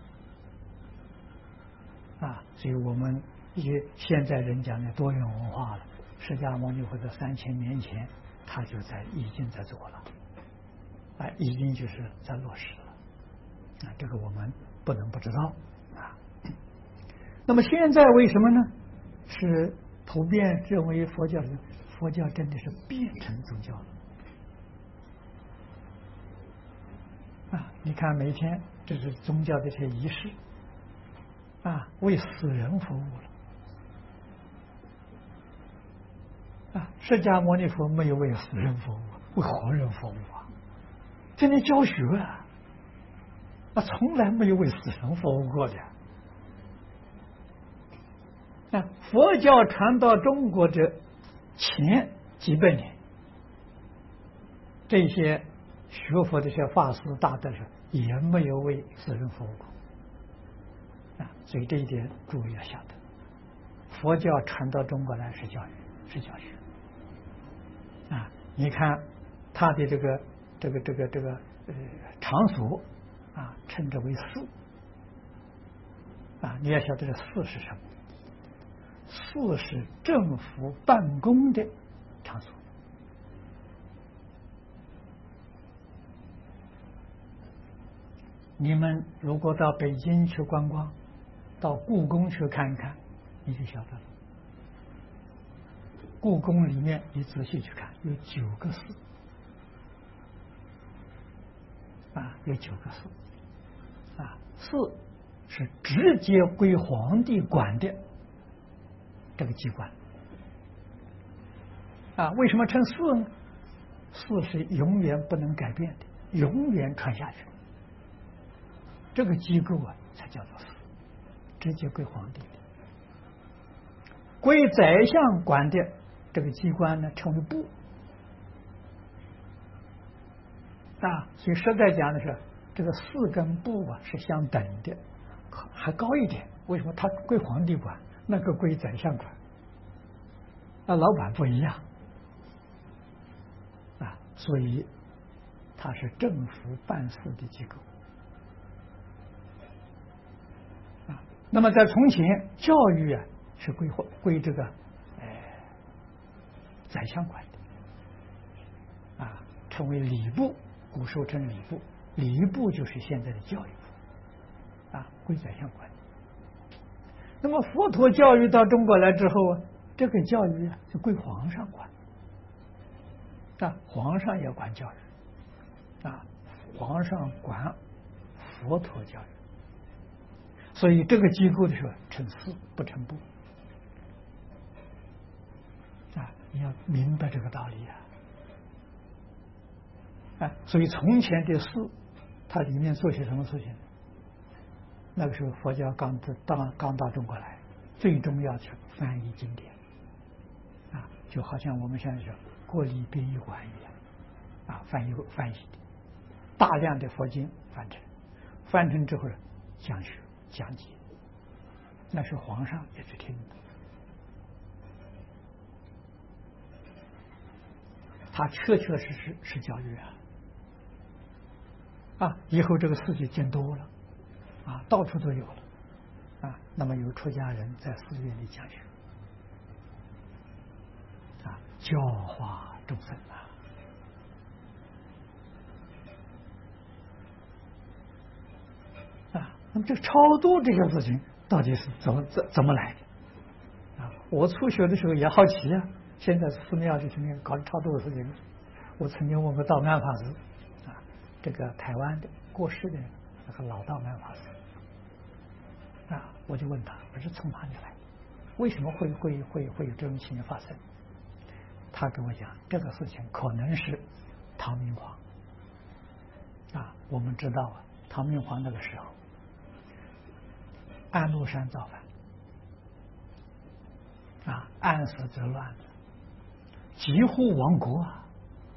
啊，所以我们以现在人讲的多元文化了，释迦牟尼佛在三千年前他就在已经在做了，啊，已经就是在落实了，啊，这个我们不能不知道啊。那么现在为什么呢？是普遍认为佛教佛教真的是变成宗教了啊！你看每天这是宗教的这些仪式。啊，为死人服务了啊！释迦牟尼佛没有为死人服务，为活人服务啊！天天教学啊，啊，从来没有为死人服务过的。啊，佛教传到中国的前几百年，这些学佛的这些法师大德是也没有为死人服务过。啊，所以这一点注意要晓得，佛教传到中国来是教育，是教学。啊，你看他的这个这个这个这个呃场所啊，称之为寺。啊，你要晓得这寺是什么？寺是政府办公的场所。你们如果到北京去观光，到故宫去看看，你就晓得了。故宫里面你仔细去看，有九个寺，啊，有九个寺，啊，寺是直接归皇帝管的这个机关啊。为什么称寺呢？寺是永远不能改变的，永远传下去。这个机构啊，才叫做寺，直接归皇帝的。归宰相管的这个机关呢，称为部啊。所以实在讲的是，这个寺跟部啊是相等的，还高一点。为什么？它归皇帝管，那个归宰相管，那老板不一样啊。所以它是政府办事的机构啊。那么在从前，教育啊是归归这个呃宰相管的啊，称为礼部，古时候称礼部，礼部就是现在的教育部啊，归宰相管。那么佛陀教育到中国来之后啊，这个教育啊就归皇上管啊，皇上也管教育啊，皇上管佛陀教育，所以这个机构的时候称寺不称部啊，你要明白这个道理啊。啊，所以从前的寺，它里面做些什么事情？那个时候佛教刚到刚到中国来，最重要是翻译经典啊，就好像我们现在说国立编译馆一样啊，翻译翻译的大量的佛经翻成，翻成之后讲学讲解，那是皇上也去听的，他确确实实是教育啊啊，以后这个事情见多了啊，到处都有了啊。那么有出家人在寺院里讲学啊，教化众生啊。啊，那么这个超度这个事情到底是怎么怎怎么来的啊？我初学的时候也好奇啊，现在寺庙里面搞超度的事情，我曾经问过道安法师啊，这个台湾的过世的那个老道安法师。啊，我就问他，我说从哪里来？为什么会会会会有这种情形发生？他跟我讲，这个事情可能是唐明皇啊。我们知道啊，唐明皇那个时候，安禄山造反啊，安史之乱，几乎亡国啊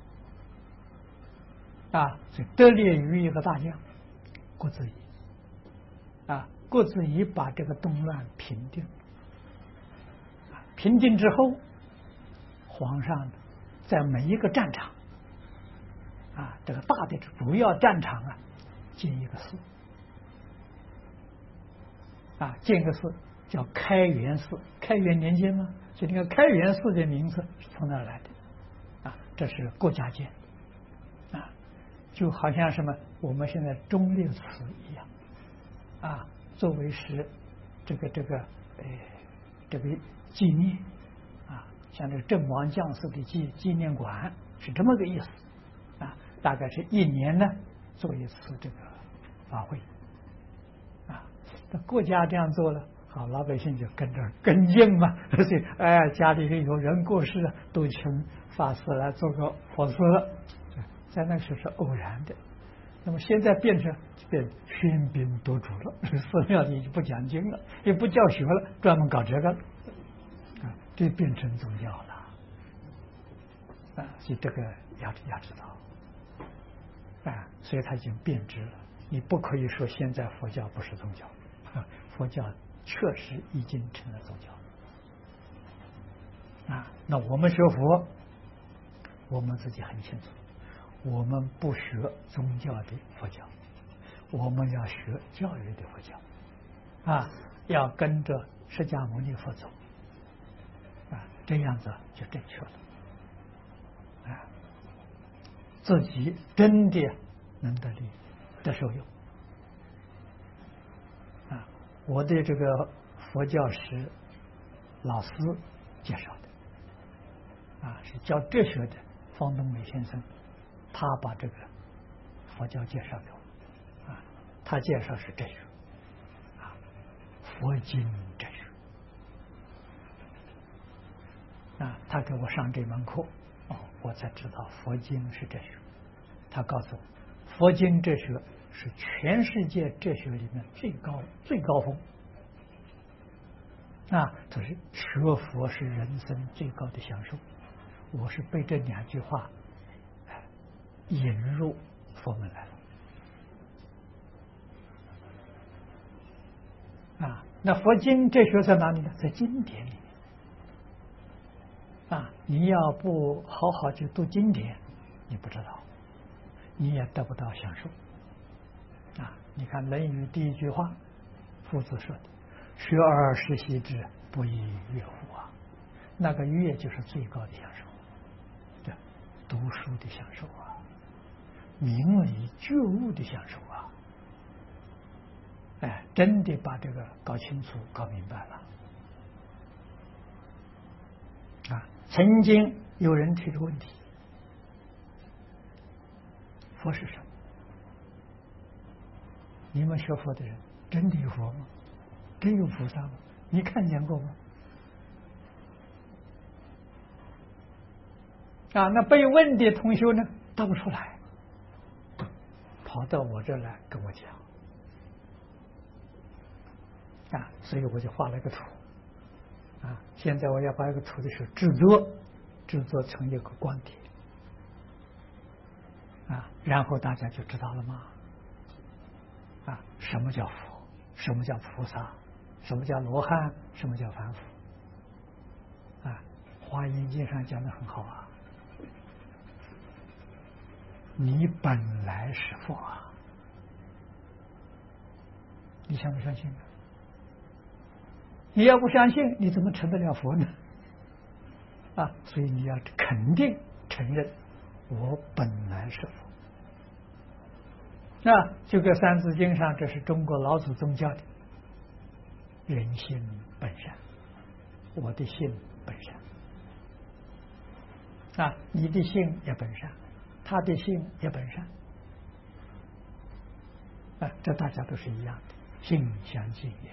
啊！所以得力于一个大将郭子仪啊。郭子仪把这个动乱平定，平定之后，皇上在每一个战场啊，这个大的主要战场啊，建一个寺啊，建个寺叫开元寺。开元年间呢，就这个开元寺的名字是从那儿来的啊，这是国家建啊，就好像什么我们现在忠烈祠一样啊。作为是这个这个呃这个纪念啊，像这个阵亡将士的纪纪念馆是这么个意思啊，大概是一年呢做一次这个法会啊。那国家这样做了，好，老百姓就跟着跟进嘛，而且哎家里有人过世了，都请法师来做个佛寺，在那时候是偶然的。那么现在变成变喧宾夺主了，寺庙里就不讲经了，也不教学了，专门搞这个啊，这变成宗教了啊！所以这个要要知道啊，所以它已经变质了。你不可以说现在佛教不是宗教啊，佛教确实已经成了宗教啊。那我们学佛，我们自己很清楚。我们不学宗教的佛教，我们要学教育的佛教啊，要跟着释迦牟尼佛走啊，这样子就正确了啊，自己真的能得利得受用啊。我对这个佛教史老师介绍的啊，是教哲学的方东美先生。他把这个佛教介绍给我啊，他介绍是哲学啊， 佛经哲学啊。他给我上这门课，哦，我才知道佛经是哲学。他告诉我，佛经哲学是全世界哲学里面最高最高峰啊！就是学佛是人生最高的享受。我是被这两句话引入佛门来了啊。那佛经哲学在哪里呢？在经典里面啊。你要不好好去读经典，你不知道，你也得不到享受啊。你看《论语》第一句话，夫子说的：“学而时习之，不亦说乎啊！”那个乐就是最高的享受，对，读书的享受啊，明理觉悟的享受啊。哎，真的把这个搞清楚、搞明白了啊！曾经有人提出问题：佛是什么？你们学佛的人真的有佛吗？真有菩萨吗？你看见过吗？啊，那被问的同学呢，答不出来，跑到我这儿来跟我讲。啊，所以我就画了一个图，啊，现在我要把这个图的时候制作，制作成一个光碟，啊，然后大家就知道了吗？啊，什么叫佛？什么叫菩萨？什么叫罗汉？什么叫凡夫？啊，《华严经》上讲的很好啊，你本来是佛啊，你相不相信呢？你要不相信，你怎么成得了佛呢？啊，所以你要肯定承认，我本来是佛。那就跟《三字经》上，这是中国老祖宗教的，人心本善，我的心本善。啊，你的心也本善，他的心也本善。啊，这大家都是一样的，心相近也。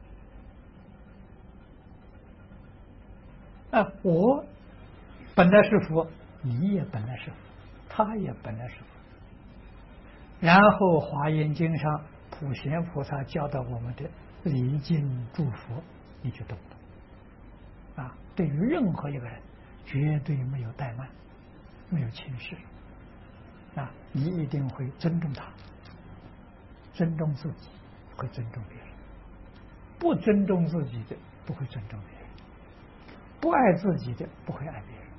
啊，我本来是佛，你也本来是佛，他也本来是佛。然后《华严经》上普贤菩萨教导我们的礼敬诸佛，你就懂了。啊，对于任何一个人，绝对没有怠慢，没有轻视。啊，你一定会尊重他，尊重自己，会尊重别人；不尊重自己的，不会尊重别人。不爱自己的不会爱别人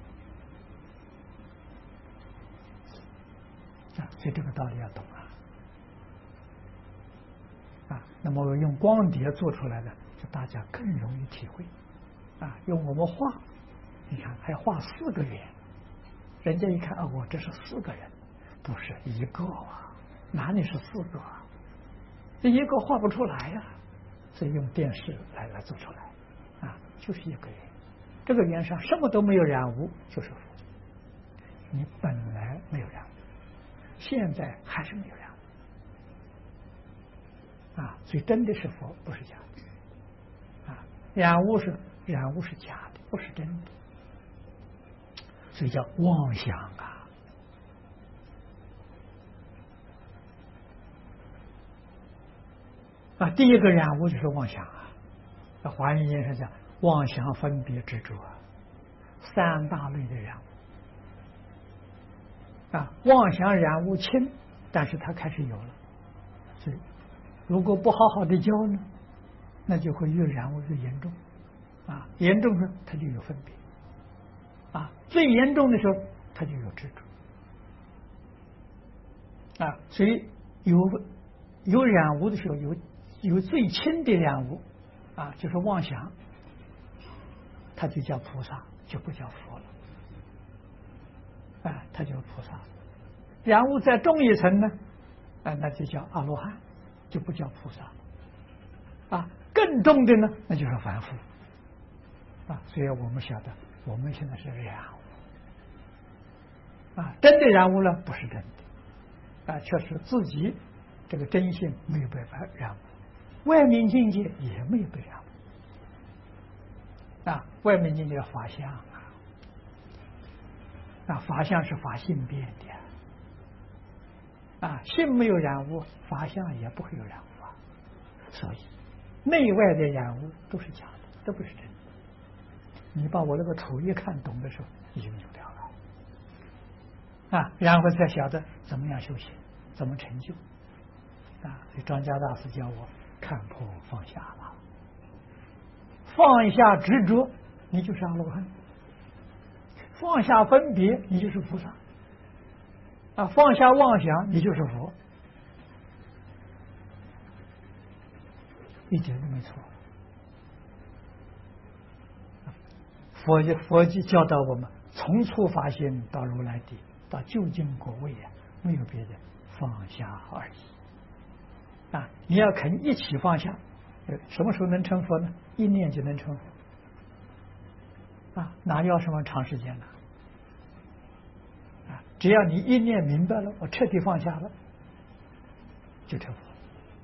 啊，所以这个道理要懂啊啊。那么用光碟做出来的，就大家更容易体会啊。用我们画，你看还画四个圆，人家一看啊，我这是四个人，不是一个啊，哪里是四个啊？这一个画不出来呀、啊，所以用电视来来做出来啊，就是一个圆。这个圆上什么都没有染污，就是佛。你本来没有染污，现在还是没有染污啊！所以真的是佛，不是假的啊！染污是染污是假的，不是真的，所以叫妄想啊！啊，第一个染污就是妄想啊！那华严经上讲。妄想分别执着，三大类的染污啊，妄想染污轻，但是它开始有了，所以如果不好好的教呢，那就会越染污越严重啊，严重呢它就有分别啊，最严重的时候它就有执着啊，所以有有染污的时候，有有最轻的染污啊，就是妄想。他就叫菩萨，就不叫佛了。啊，他叫菩萨。然后再重一层呢，啊，那就叫阿罗汉，就不叫菩萨。啊，更重的呢，那就是凡夫。啊，所以我们晓得，我们现在是染污。啊，真的染污了，不是真的。啊，确实自己这个真性没有办法染污。 外面境界也没有被染污啊，外面境界法相啊，啊法相是法性变的啊，性没有染污，法相也不会有染污啊，所以内外的染污都是假的，都不是真的。你把我那个图一看懂的时候，已经有掉了啊，然后才晓得怎么样修行，怎么成就啊。所以张家大师教我看破放下了，放下执着，你就是阿罗汉；放下分别，你就是菩萨啊；放下妄想，你就是佛，一点都没错。佛佛经教导我们，从初发心到如来地，到究竟果位啊，没有别的，放下而已啊！你要肯一起放下，什么时候能成佛呢？一念就能成佛啊！哪要什么长时间呢？啊，只要你一念明白了，我彻底放下了，就成佛。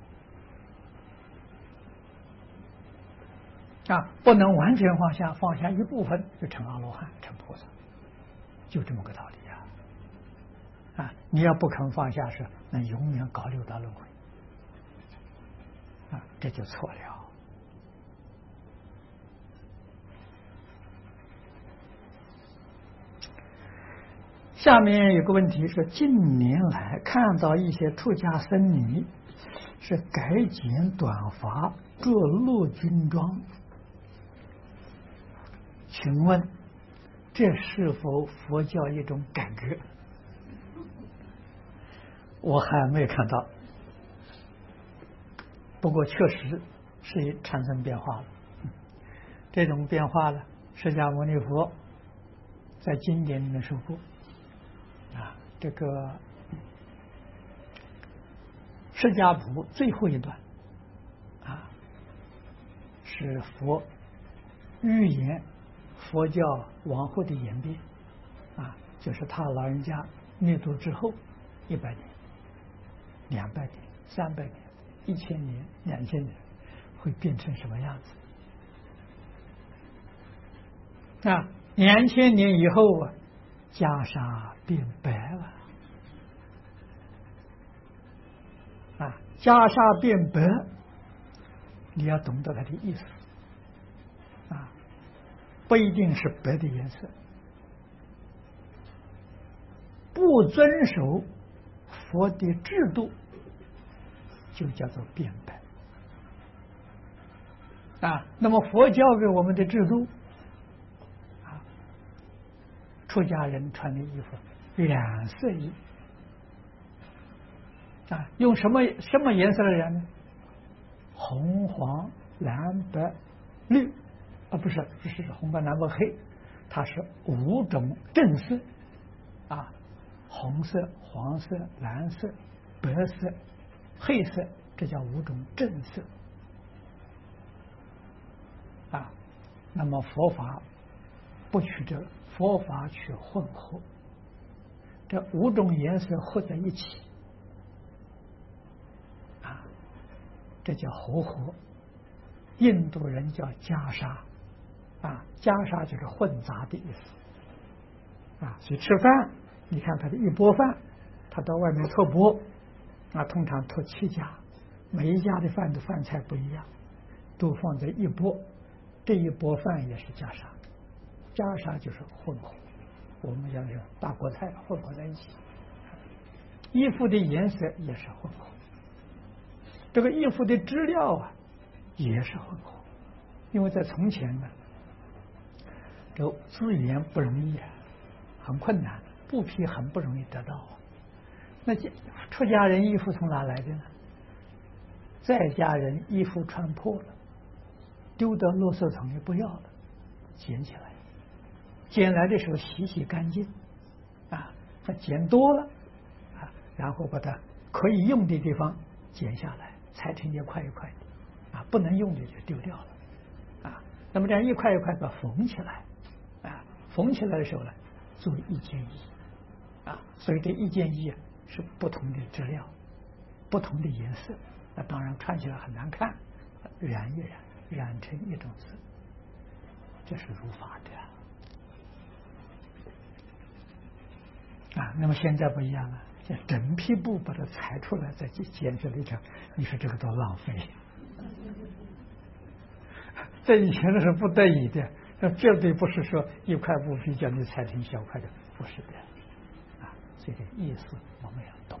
啊，不能完全放下，放下一部分就成阿罗汉，成菩萨，就这么个道理啊！啊，你要不肯放下，是那永远搞六道轮回啊，这就错了。下面有个问题是：近年来看到一些出家僧尼是改剪短发，着陆军装。请问这是否佛教一种改革？我还没看到，不过确实是产生变化了。这种变化呢，释迦牟尼佛在经典里面说过啊，这个释迦谱最后一段啊，是佛预言佛教往后的演变啊，就是他老人家灭度之后一百年、两百年、三百年、一千年、两千年会变成什么样子？啊，两千年以后啊，袈裟变白了啊，袈裟变白，你要懂得它的意思。不一定是白的颜色，不遵守佛的制度，就叫做变白啊。那么佛教给我们的制度啊，出家人穿的衣服染色衣啊，用什么什么颜色来染呢？红、黄、蓝、白、绿。啊，不是，不是红白蓝白黑，它是五种正色啊，红色、黄色、蓝色、白色、黑色，这叫五种正色啊。那么佛法不取这，佛法取混合，这五种颜色合在一起啊，这叫和合。印度人叫袈裟。啊，袈裟就是混杂的意思啊，所以吃饭，你看他的一钵饭，他到外面托钵啊，通常托七家，每一家的饭的饭菜不一样，都放在一钵，这一钵饭也是袈裟，袈裟就是混合，我们讲是大锅菜混合在一起，衣服的颜色也是混合，这个衣服的质料啊也是混合，因为在从前呢。这资源不容易啊，很困难，布匹很不容易得到啊。那出家人衣服从哪来的呢？在家人衣服穿破了，丢到垃圾桶里不要了，捡起来，捡来的时候洗洗干净啊，它捡多了啊，然后把它可以用的地方剪下来，裁成一块一块的啊，不能用的就丢掉了啊。那么这样一块一块把它缝起来。啊，缝起来的时候呢，做一件衣啊，所以这一件衣啊是不同的质料、不同的颜色那当然穿起来很难看，染一染，染成一种色，这是如法的啊。那么现在不一样了，整批布把它裁出来，再剪下来一条，你说这个多浪费！在以前的时候不得已的，那绝对不是说一块布匹叫你裁成小块的，不是的啊。所以这意思我们要懂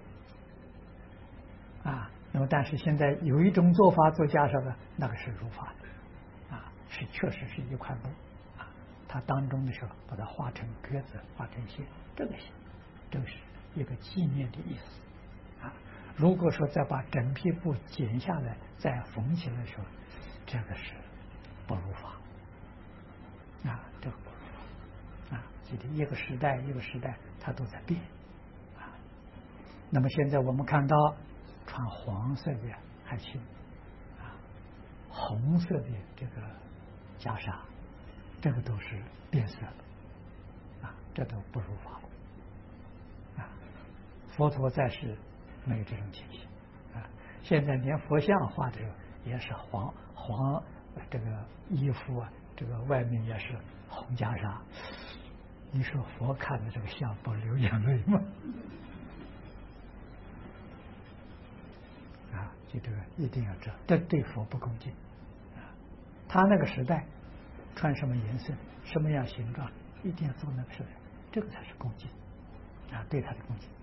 啊。那么但是现在有一种做法做袈裟的，那个是如法的啊，是确实是一块布啊，它当中的时候把它画成格子，画成线，这个行，这个是一个纪念的意思啊。如果说再把整批布剪下来再缝起来的时候，这个是不如法啊，这个不如法啊。所以一个时代一个时代它都在变啊。那么现在我们看到穿黄色的还行啊，红色的这个袈裟，这个都是变色的啊，这都不如法啊。佛陀在世没有这种情形啊。现在连佛像画的也是黄黄这个衣服啊，这个外面也是红袈裟。你说佛看的这个像不流眼泪吗？啊，就这个一定要知道，这对佛不恭敬啊。他那个时代穿什么颜色、什么样形状，一定要做那个时代，这个才是恭敬啊，对他的恭敬。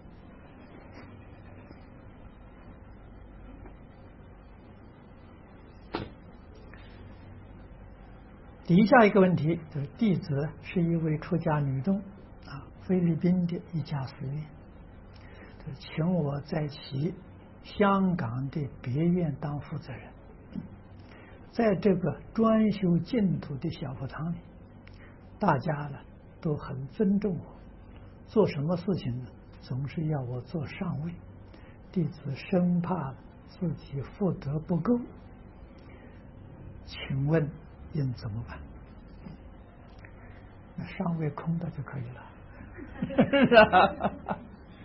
底下一个问题就是，弟子是一位出家女众啊，菲律宾的一家寺院，请我在其香港的别院当负责人，在这个专修净土的小佛堂里，大家呢都很尊重我，做什么事情呢总是要我做上位，弟子生怕自己福德不够，请问应怎么办？那上位空的就可以了，是吧？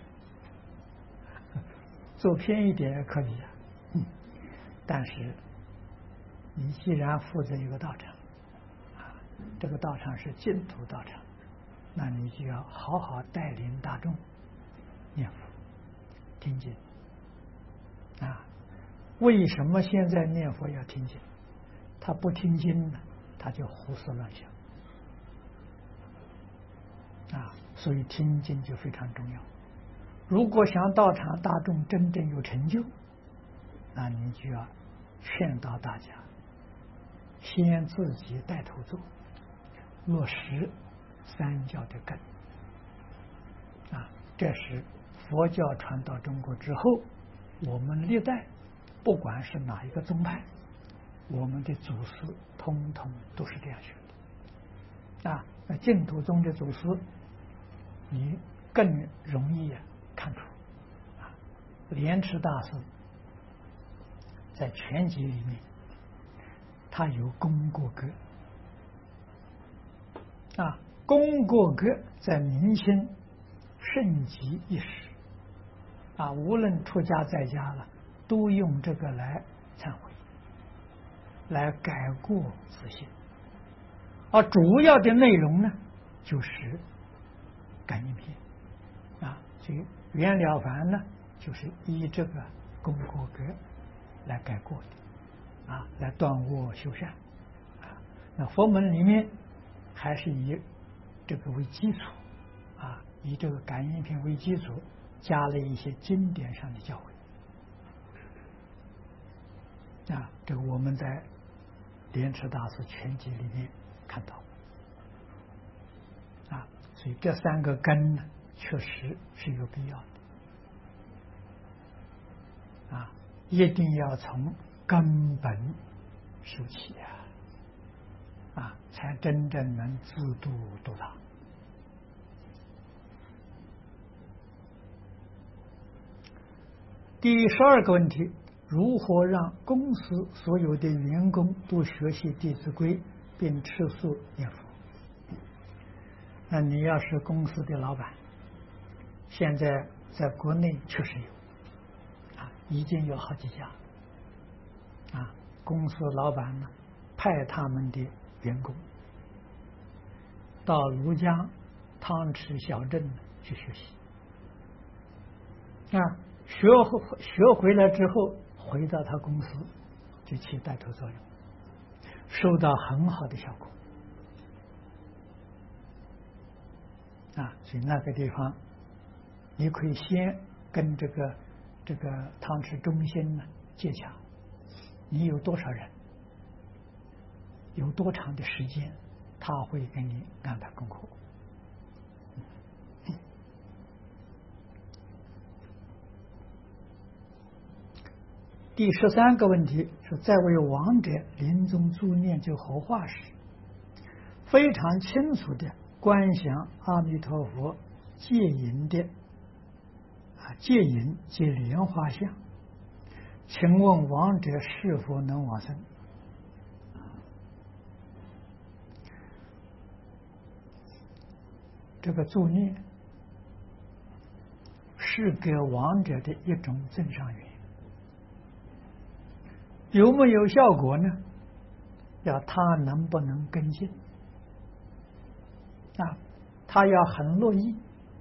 做偏一点也可以啊，嗯，但是你既然负责一个道场啊，这个道场是净土道场，那你就要好好带领大众念佛听经啊。为什么现在念佛要听经？他不听经呢，他就胡思乱想啊，所以听经就非常重要。如果想道场大众真正有成就，那你就要劝导大家先自己带头做，落实三教的根啊。这是佛教传到中国之后，我们历代不管是哪一个宗派，我们的祖师通通都是这样学的啊。那净土宗的祖师，你更容易看出啊。莲池大师在全集里面，他有功过格啊，功过格在明清盛极一时啊，无论出家在家了，都用这个来忏悔，来改过自新。而主要的内容呢，就是感应篇啊，所以袁了凡呢，就是以这个功过格来改过的啊，来断恶修善啊。那佛门里面还是以这个为基础啊，以这个感应篇为基础，加了一些经典上的教诲啊。这个我们在莲池大师全集里面看到啊，所以这三个根呢，确实是有必要的啊，一定要从根本修起啊，啊，才真正能自度度他。第十二个问题，如何让公司所有的员工都学习《弟子规》并吃素念佛？那你要是公司的老板，现在在国内确实有啊， 已经有好几家啊，公司老板呢派他们的员工到庐江汤池小镇去学习啊，学学回来之后回到他公司就起带头作用，收到很好的效果啊，所以那个地方你可以先跟这个这个汤池中心呢接洽，你有多少人，有多长的时间，他会给你安排功课。第十三个问题是在为亡者临终助念就火化时，非常清楚的观想阿弥陀佛戒引的啊戒引及莲花像，请问亡者是否能往生？这个助念是给亡者的一种增上缘，有没有效果呢？要他能不能跟进啊？他要很乐意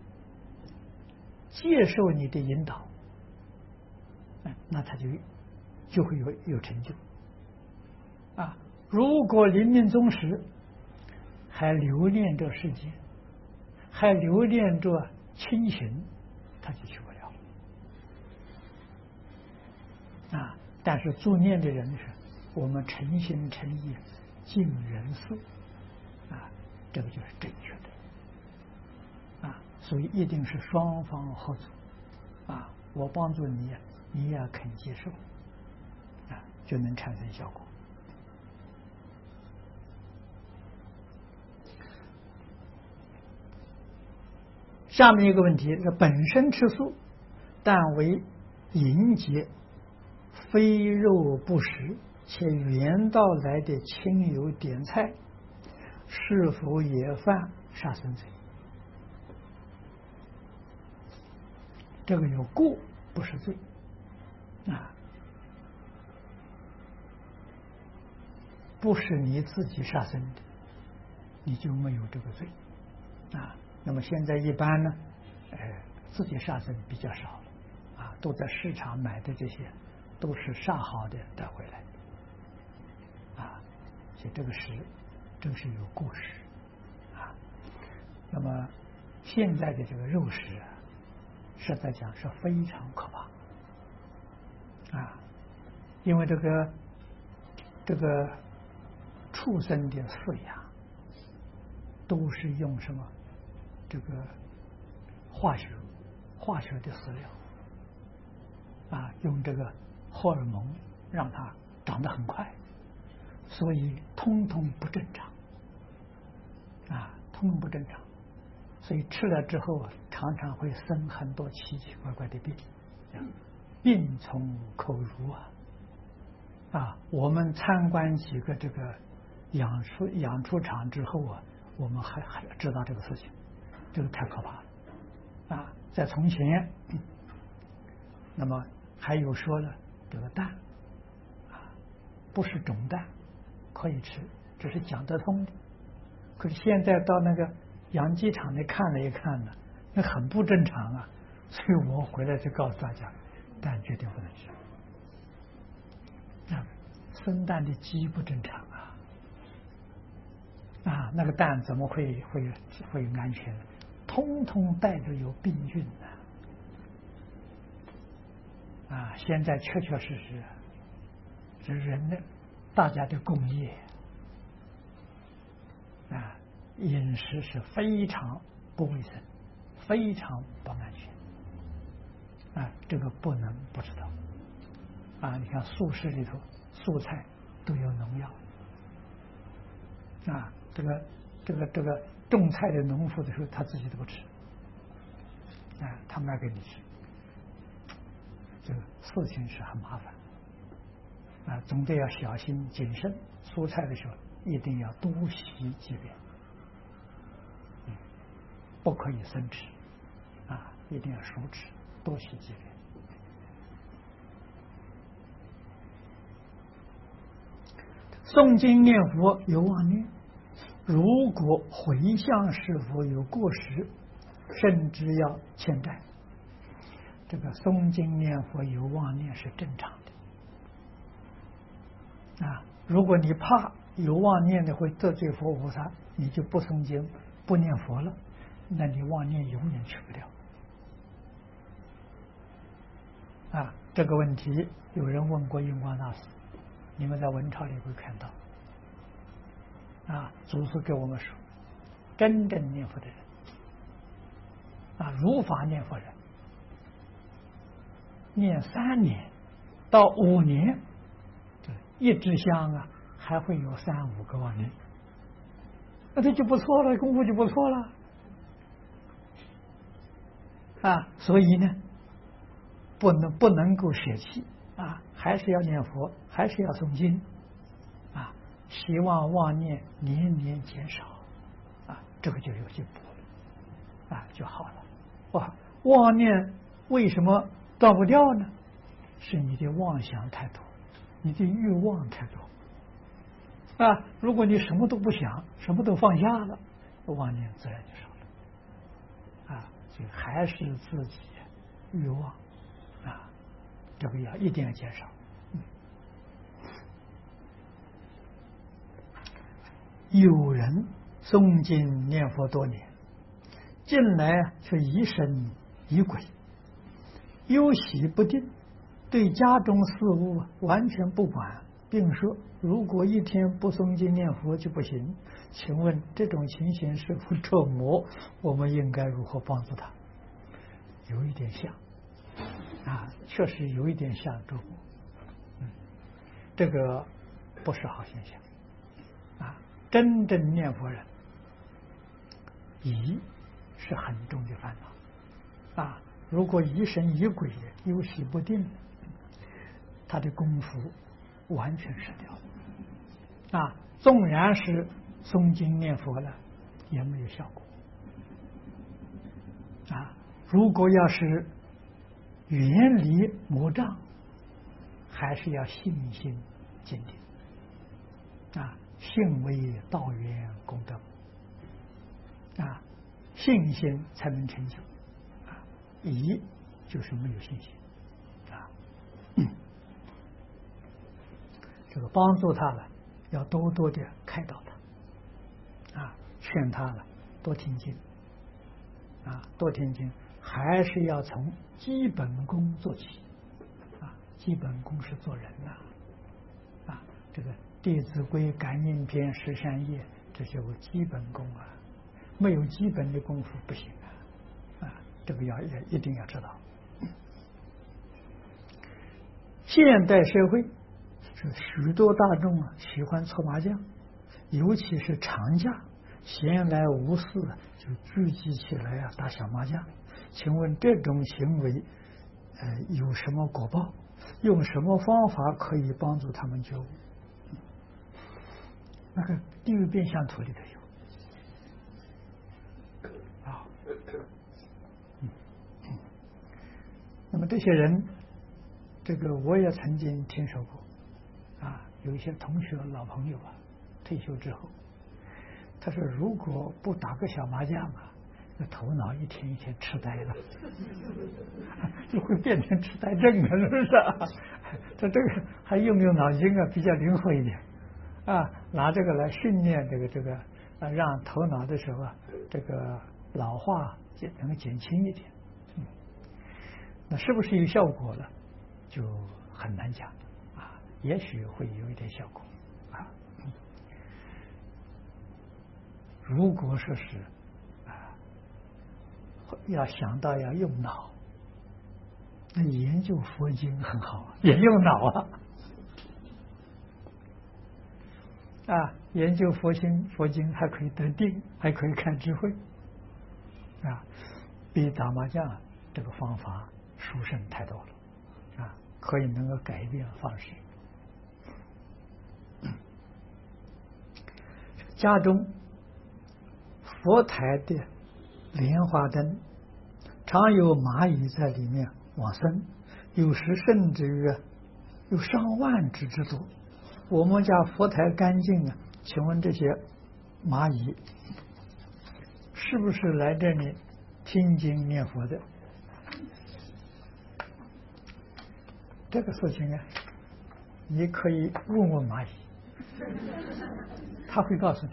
接受你的引导，那他就就会有有成就啊。如果临命终时还留恋着世界，还留恋着亲情，他就去不了啊。但是助念的人是我们诚心诚意尽人事啊，这个就是正确的啊。所以一定是双方合作啊，我帮助你，你也肯接受啊，就能产生效果。下面一个问题是：本身吃素，但为迎接非肉不食，且缘道来的亲友点菜，是否也犯杀生罪？这个有过不是罪啊，不是你自己杀生的，你就没有这个罪啊。那么现在一般呢，呃，自己杀生比较少了啊，都在市场买的这些都是杀好的带回来啊，所以这个食真是有过失啊。那么现在的这个肉食啊，实在讲是非常可怕啊，因为这个这个畜生的饲养都是用什么？这个化学化学的饲料啊，用这个荷尔蒙让它长得很快，所以通通不正常啊，通通不正常。所以吃了之后啊，常常会生很多奇奇怪怪的病，病从口入啊！啊，我们参观几个这个养畜养畜场之后啊，我们还还知道这个事情。这个太可怕了啊！在从前，那么还有说了这个蛋啊，不是种蛋，可以吃，这是讲得通的。可是现在到那个养鸡场里看了一看呢，那很不正常啊！所以我回来就告诉大家，蛋绝对不能吃。啊，生蛋的鸡不正常啊！啊，那个蛋怎么会会会安全呢？通通带着有病菌的啊！现在确确实实是人的大家的共业啊，饮食是非常不卫生，非常不安全啊！这个不能不知道啊！你看素食里头，素菜都有农药啊！这个这个这个。种菜的农夫的时候，他自己都不吃，啊，他卖给你吃，这个事情是很麻烦，啊，总得要小心谨慎。蔬菜的时候一定要多洗几遍，嗯，不可以生吃，啊，一定要熟吃，多洗几遍。 诵经念佛有妄念，如果回向是否有过失，甚至要欠债。这个诵经念佛有妄念是正常的啊。如果你怕有妄念的会得罪佛菩萨，你就不诵经不念佛了，那你妄念永远去不掉啊。这个问题有人问过印光大师，你们在文钞里会看到啊。祖师给我们说，真正念佛的人啊，如法念佛人，念三年到五年，一支香啊，还会有三五个妄念，那这就不错了，功夫就不错了啊。所以呢，不能不能够舍弃啊，还是要念佛，还是要诵经啊。希望妄念年年减少啊，这个就有进步了啊，就好了。哇，妄念为什么断不掉呢？是你的妄想太多，你的欲望太多啊。如果你什么都不想，什么都放下了，妄念自然就少了啊。所以还是自己欲望啊，这个要一定要减少。嗯、有人诵经念佛多年，近来却疑神疑鬼，忧喜不定，对家中事务完全不管，并说如果一天不诵经念佛就不行。请问这种情形是否折磨？我们应该如何帮助他？有一点像啊，确实有一点像折磨。嗯，这个不是好现象啊。真正念佛人，疑是很重的烦恼啊。如果疑神疑鬼的，忧喜不定，他的功夫完全失掉啊。纵然是诵经念佛了，也没有效果啊。如果要是远离魔障，还是要信心坚定啊。信为道源功德啊，信心才能成就啊。疑就是没有信心啊。嗯、这个帮助他了，要多多的开导他啊，劝他了多听经啊，多听经，还是要从基本功做起啊。基本功是做人呐啊，这个《弟子规》《感应篇》《十善业》，这些个基本功啊，没有基本的功夫不行啊啊，这个要也一定要知道。现代社会是许多大众啊喜欢搓麻将，尤其是长假闲来无事就聚集起来啊打小麻将。请问这种行为呃有什么果报？用什么方法可以帮助他们觉悟？那个地狱变相图里头有啊。嗯嗯、那么这些人，这个我也曾经听说过啊，有一些同学老朋友啊，退休之后，他说如果不打个小麻将啊，那头脑一天一天痴呆了，就会变成痴呆症了，是不是啊？他这个还用用脑筋啊，比较灵活一点啊，拿这个来训练这个这个啊，让头脑的时候啊，这个老化减能够减轻一点。嗯，那是不是有效果了，就很难讲啊，也许会有一点效果啊。嗯、如果说是啊，要想到要用脑，那研究佛经很好，也用脑啊。啊，研究佛经，佛经还可以得定，还可以开智慧，啊，比打麻将这个方法殊胜太多了，啊，可以能够改变方式。家中佛台的莲花灯，常有蚂蚁在里面往生，有时甚至于有上万只之多。 我们家佛台干净啊，请问这些蚂蚁是不是来这里听经念佛的？这个事情啊，你可以问问蚂蚁，他会告诉你。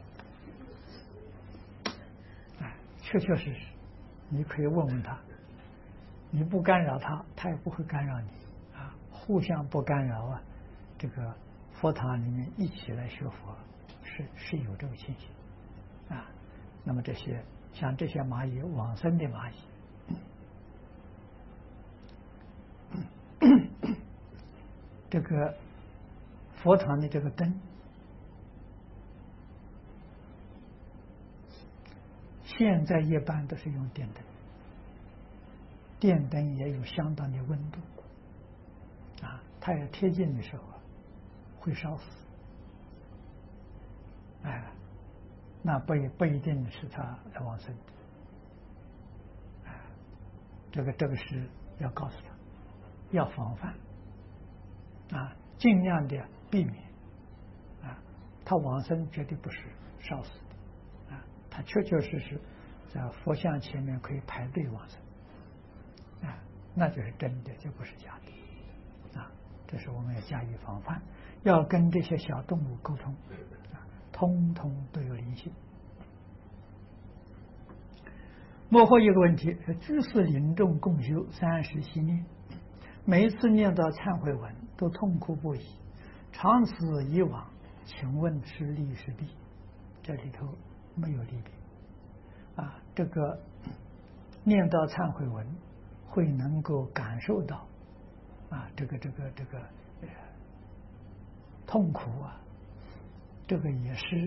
哎，确确实实，你可以问问他，你不干扰他，他也不会干扰你啊，互相不干扰啊。这个佛堂里面一起来学佛，是是有这个情形啊。那么这些像这些蚂蚁，往生的蚂蚁。这个佛堂的这个灯，现在一般都是用电灯，电灯也有相当的温度啊，它要贴近的时候会烧死，哎，那不不一定是它来往生的，哎，这个这个是要告诉他，要防范。啊，尽量的避免啊，他往生绝对不是烧死的啊，他确确实实在佛像前面可以排队往生啊，那就是真的，这不是假的啊，这是我们要加以防范，要跟这些小动物沟通啊，通通都有灵性。幕后一个问题，居士临众共修三十七念。每一次念到忏悔文都痛哭不已，长此以往，请问是利是弊？这里头没有利弊啊。这个念到忏悔文会能够感受到啊，这个这个这个呃痛苦啊，这个也是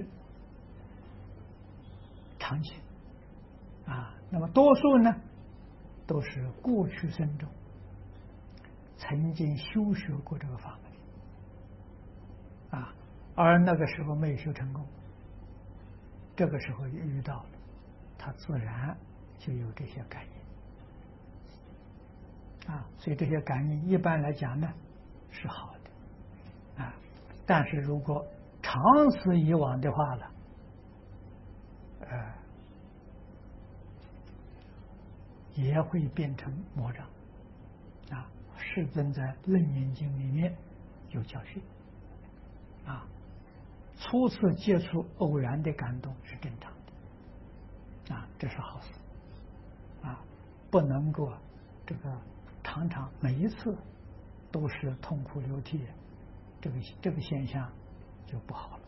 常情啊。那么多数呢，都是过去生中曾经修学过这个法门啊，而那个时候没有修成功，这个时候遇到了，他自然就有这些感应啊。所以这些感应一般来讲呢是好的啊，但是如果长此以往的话呢，呃，也会变成魔障啊。世尊在《楞严经》里面有教训啊，初次接触偶然的感动是正常的啊，这是好事啊，不能够这个常常每一次都是痛哭流涕，这个这个现象就不好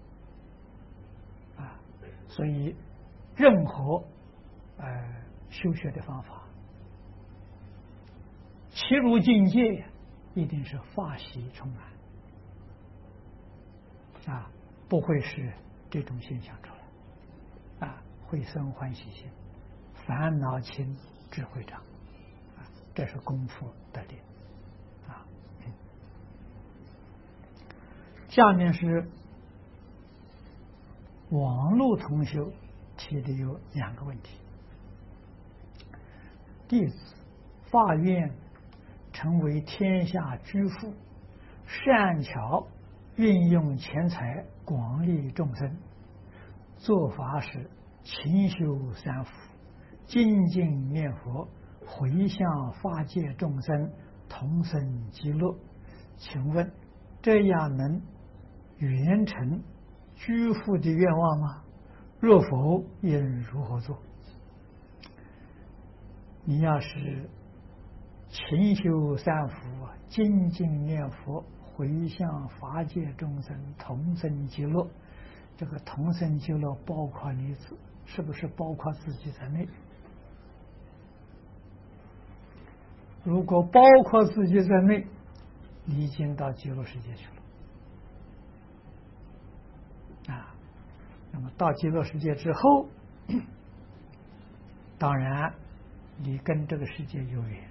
了啊。所以任何呃修学的方法，其入境界一定是法喜充满啊，不会是这种现象出来啊，会生欢喜心，烦恼轻，智慧长啊，这是功夫的力啊。下面是网络同修提的有两个问题：弟子发愿成为天下居富，善巧运用钱财广利众生，做法是勤修三福，精进念佛，回向法界众生，同生极乐。请问这样能圆成居富的愿望吗？若否，应如何做？你要是勤修三福，精进念佛，回向法界众生，同生极乐。这个同生极乐包括你自，是不是包括自己在内？如果包括自己在内，你已经到极乐世界去了啊。那么到极乐世界之后，当然你跟这个世界有缘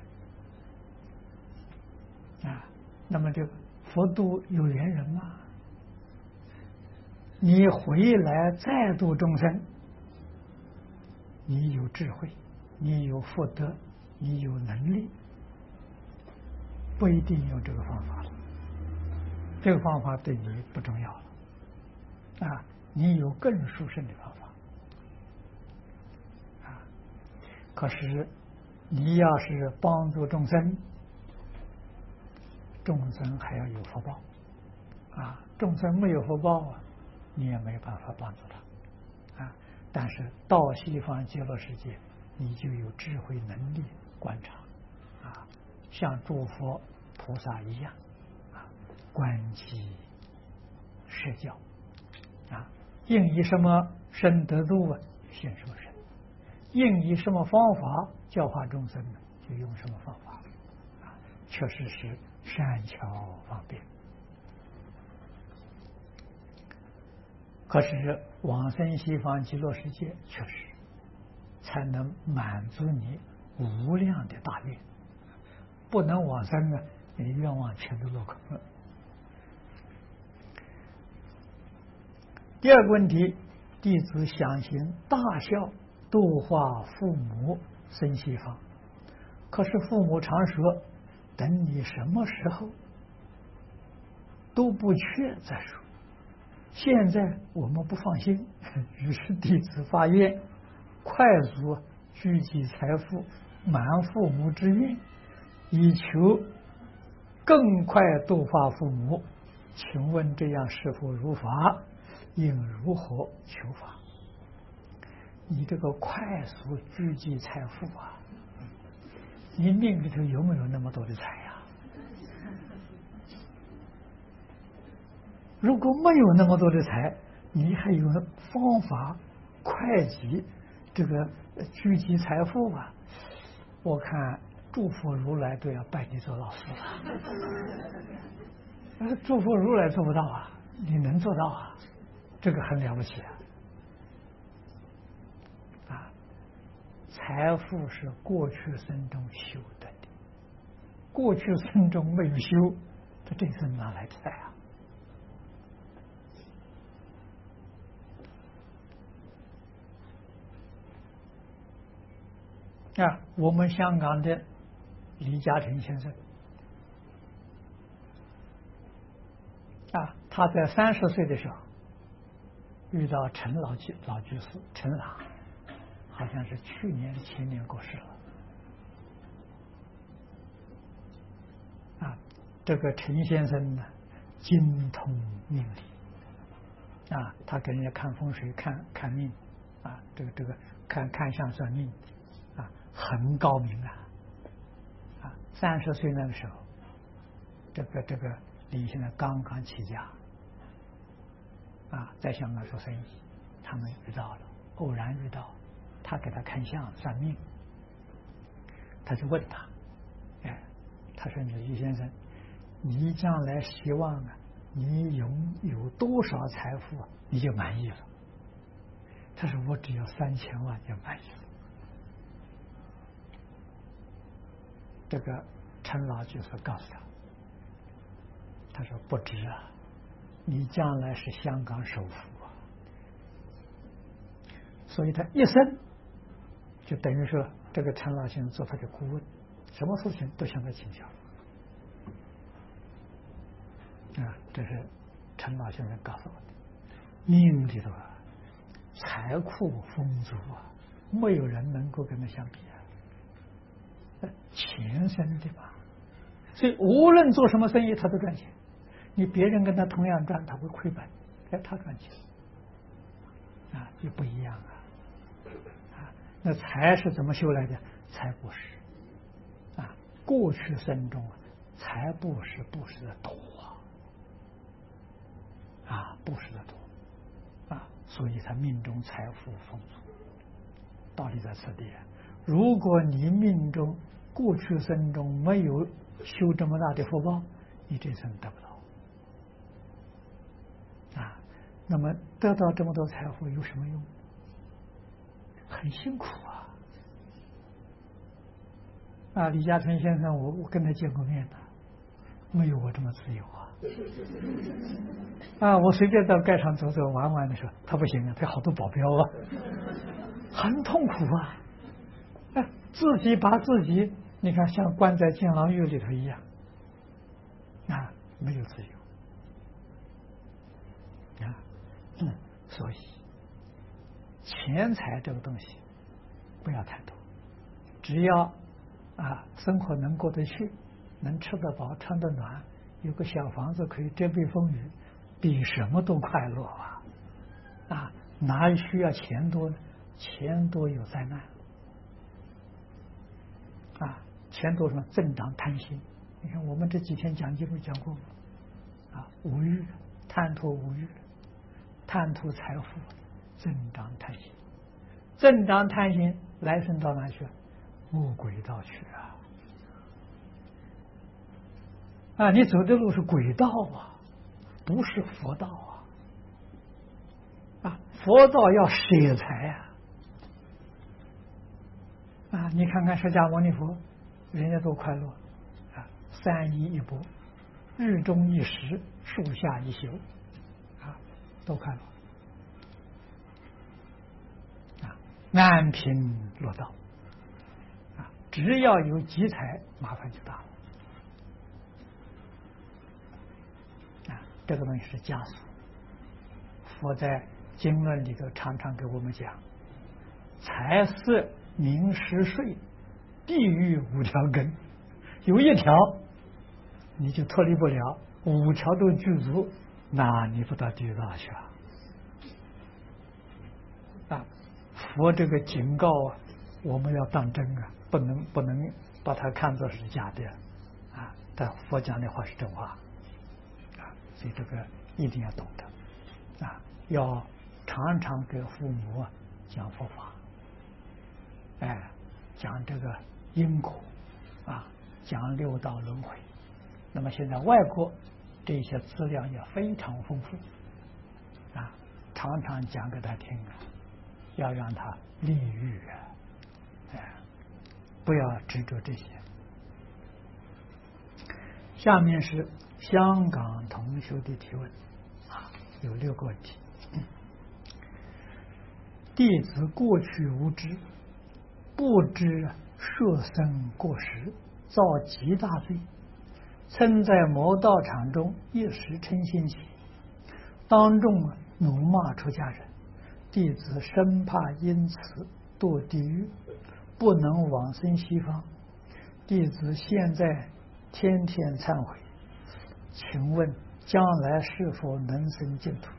啊。那么这个佛度有缘人嘛，你回来再度众生，你有智慧，你有福德，你有能力，不一定有这个方法了这个方法对你不重要了啊，你有更殊胜的方法啊。可是你要是帮助众生，众生还要有福报啊，众生没有福报啊，你也没有办法帮助他啊。但是到西方极乐世界，你就有智慧能力观察啊，像诸佛菩萨一样啊，观其摄教啊，应以什么身得度啊，现什么身；应以什么方法教化众生呢，就用什么方法啊，确实是善巧方便。可是往生西方极乐世界，确实才能满足你无量的大愿。不能往生呢，你的愿望全都落空了。第二个问题，弟子想行大孝度化父母生西方，可是父母常说等你什么时候都不缺再说，现在我们不放心，于是弟子发愿快速聚集财富，满父母之愿，以求更快度化父母。请问这样是否如法？应如何求法？你这个快速聚集财富啊，你命里头有没有那么多的财呀？如果没有那么多的财，你还有方法快集这个聚集财富吧？我看诸佛如来都要拜你做老师了。诸佛如来做不到啊，你能做到啊？这个很了不起啊！啊，财富是过去生中修得的，过去生中没有修，他这生哪来的财啊？啊，我们香港的李嘉诚先生啊，他在三十岁的时候遇到陈老居老居士陈朗，好像是去年前年过世了啊。这个陈先生呢，精通命理啊，他给人家看风水、看看命啊，这个这个看看相算命啊，很高明啊。啊，三十岁那个时候，这个这个李先生刚刚起家。啊，在香港做生意，他们遇到了，偶然遇到，他给他看相算命，他就问他，哎，他说：“你李先生，你将来希望啊，你拥有多少财富啊，你就满意了？”他说：“我只要三千万就满意了。”这个陈老就是告诉他，他说：“不值啊。”你将来是香港首富啊，所以他一生就等于说，这个陈老先生做他的顾问，什么事情都向他请教啊。这是陈老先生告诉我的，命里头啊，财库丰足啊，没有人能够跟他相比啊，钱生的嘛，所以无论做什么生意，他都赚钱。你别人跟他同样赚，他会亏本，哎，他赚钱啊，就不一样啊。啊，那财是怎么修来的？财布施啊，过去生中啊，财布施布施的多啊，啊，布施的多啊，所以他命中财富丰足。道理在此地啊，如果你命中过去生中没有修这么大的福报，你这生得不到。啊，那么得到这么多财富有什么用？很辛苦啊！啊，李嘉诚先生，我我跟他见过面的，没有我这么自由啊！啊，我随便到街上走走玩玩的时候，他不行啊，他好多保镖啊，很痛苦啊！哎、啊，自己把自己，你看像关在监牢狱里头一样，啊，没有自由。 所以钱财这个东西不要太多，只要啊生活能过得去，能吃得饱穿得暖，有个小房子可以遮蔽风雨，比什么都快乐啊！啊，哪需要钱多呢？钱多有灾难啊！钱多什么？增长贪心。你看我们这几天讲经不讲过吗？啊，无欲，贪图无欲，贪图财富，增长贪心，增长贪心，来生到哪去？恶鬼道去啊！啊，你走的路是鬼道啊，不是佛道啊！啊，佛道要舍财啊！啊，你看看释迦牟尼佛，人家多快乐啊！三衣一钵，日中一食，树下一宿，啊，多快乐啊！安贫乐道啊！只要有积财，麻烦就大了啊！这个东西是枷锁。佛在经论里头常常给我们讲，财色名食睡，地狱五条根，有一条你就脱离不了，五条都具足，那你不到地狱道去啊！啊，佛这个警告啊，我们要当真啊，不能不能把它看作是假的啊！但佛讲的话是真话啊，所以这个一定要懂得啊，要常常给父母啊讲佛法。哎，讲这个因果啊，讲六道轮回。那么现在外国这些资料也非常丰富啊，常常讲给他听啊，要让他利欲啊，哎，不要执着这些。下面是香港同学的提问啊，有六个问题。弟子过去无知，不知摄生过食，造极大罪，曾在某道场中一时嗔心起，当众怒骂出家人，弟子生怕因此堕地狱，不能往生西方。弟子现在天天忏悔，请问将来是否能生净土？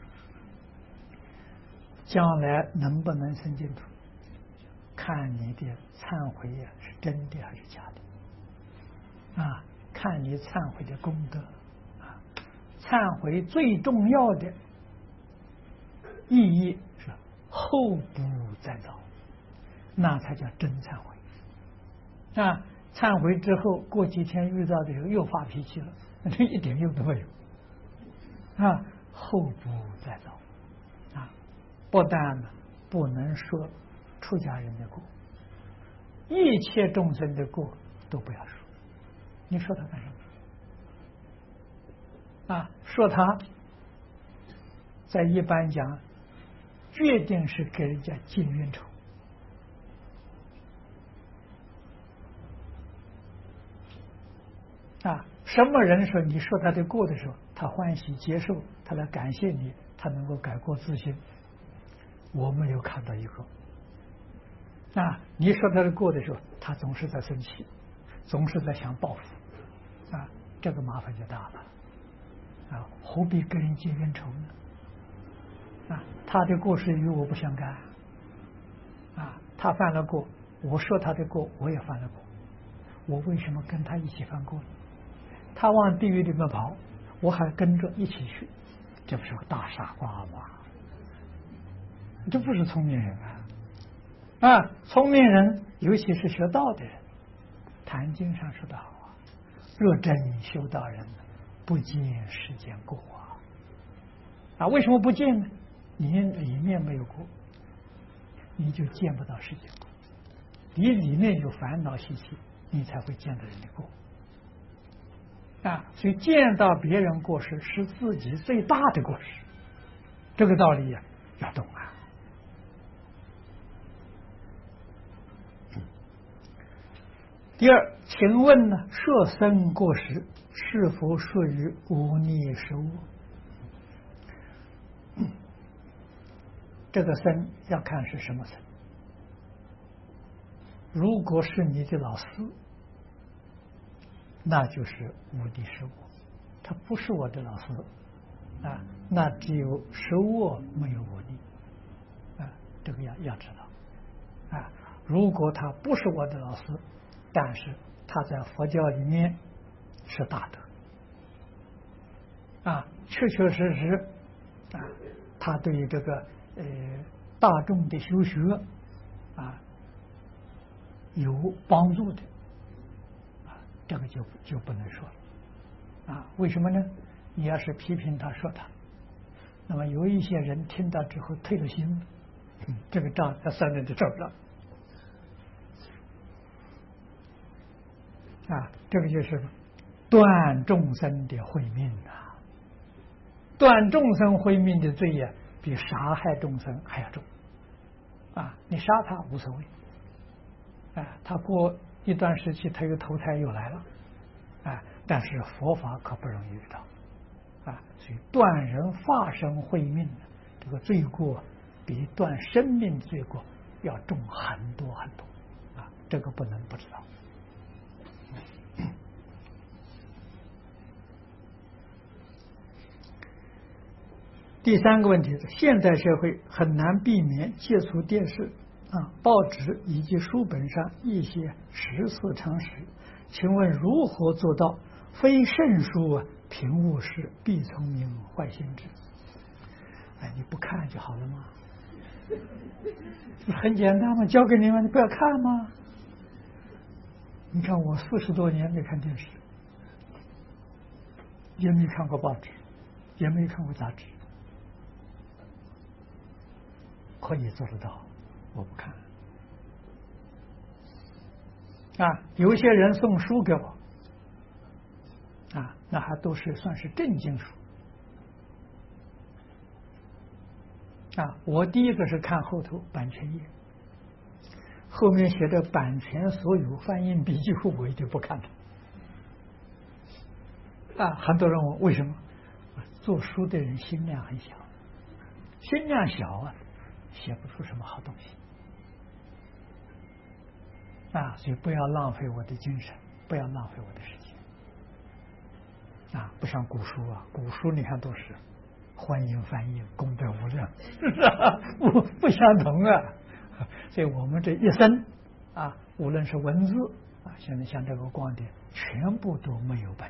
将来能不能生净土，看你的忏悔呀是真的还是假的啊？看你忏悔的功德啊！忏悔最重要的意义是后不再造，那才叫真忏悔啊！忏悔之后，过几天遇到的时候又发脾气了，这一点用都没有啊！后不再造啊！不但不能说出家人的过，一切众生的过都不要说。你说他干什么？啊，说他在一般讲，决定是给人家结冤仇。啊，什么人说你说他的过的时候，他欢喜接受，他来感谢你，他能够改过自新。我没有看到一个。啊，你说他的过的时候，他总是在生气，总是在想报复，啊，这个麻烦就大了。啊，何必跟人结冤仇呢？啊，他的过失与我不相干。啊，他犯了过，我说他的过，我也犯了过，我为什么跟他一起犯过呢？他往地狱里面跑，我还跟着一起去，这不是个大傻瓜吗？这不是聪明人啊！啊，聪明人，尤其是学道的人，谈经上说的好啊：若真修道人，不见世间过啊！啊，为什么不见呢？你里面没有过，你就见不到世间过。你里面有烦恼习气，你才会见到人的过。啊，所以见到别人过失是自己最大的过失，这个道理呀、啊、要懂啊。第二，请问呢，摄生过食是否属于忤逆食物？ 这个僧要看是什么僧。如果是你的老师，那就是无敌是我；他不是我的老师啊，那只有是我没有我力啊，这个要要知道啊。如果他不是我的老师，但是他在佛教里面是大德啊，确确实实啊，他对于这个呃大众的修学啊有帮助的啊，这个就就不能说了啊。为什么呢？你要是批评他说他，那么有一些人听到之后退了心了，嗯、这个账要算在这账上啊。这个就是断众生的慧命啊，断众生慧命的罪呀，比杀害众生还要重啊！你杀他无所谓。啊，他过一段时期，他又投胎又来了，啊，但是佛法可不容易遇到，啊，所以断人法身慧命的这个罪过，比断生命罪过要重很多很多，啊，这个不能不知道。第三个问题是，现代社会很难避免接触电视。啊，报纸以及书本上一些十四常识，请问如何做到非圣书啊，平误事，必聪明，坏心智？哎，你不看就好了吗？很简单嘛，教给你们，你不要看吗？你看我四十多年没看电视，也没看过报纸，也没看过杂志，可以做得到。我不看啊，有些人送书给我啊，那还都是算是正经书啊。我第一个是看后头版权页，后面写的版权所有翻译笔记库，我一定不看的啊。很多人问为什么？做书的人心量很小，心量小啊，写不出什么好东西。啊，所以不要浪费我的精神，不要浪费我的时间。啊，不像古书啊，古书你看都是欢迎翻译，功德无量，不不相同啊。所以我们这一生啊，无论是文字啊，现在像这个光碟，全部都没有版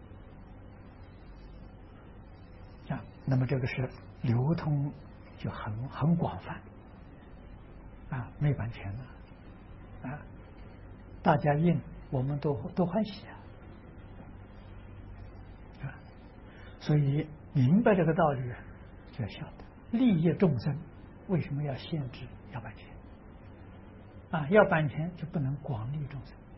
权啊。那么这个是流通就很很广泛啊，没版权的啊。大家印，我们都都欢喜啊！啊，所以明白这个道理，就要晓得利益众生，为什么要限制要版权？啊，要版权就不能广利众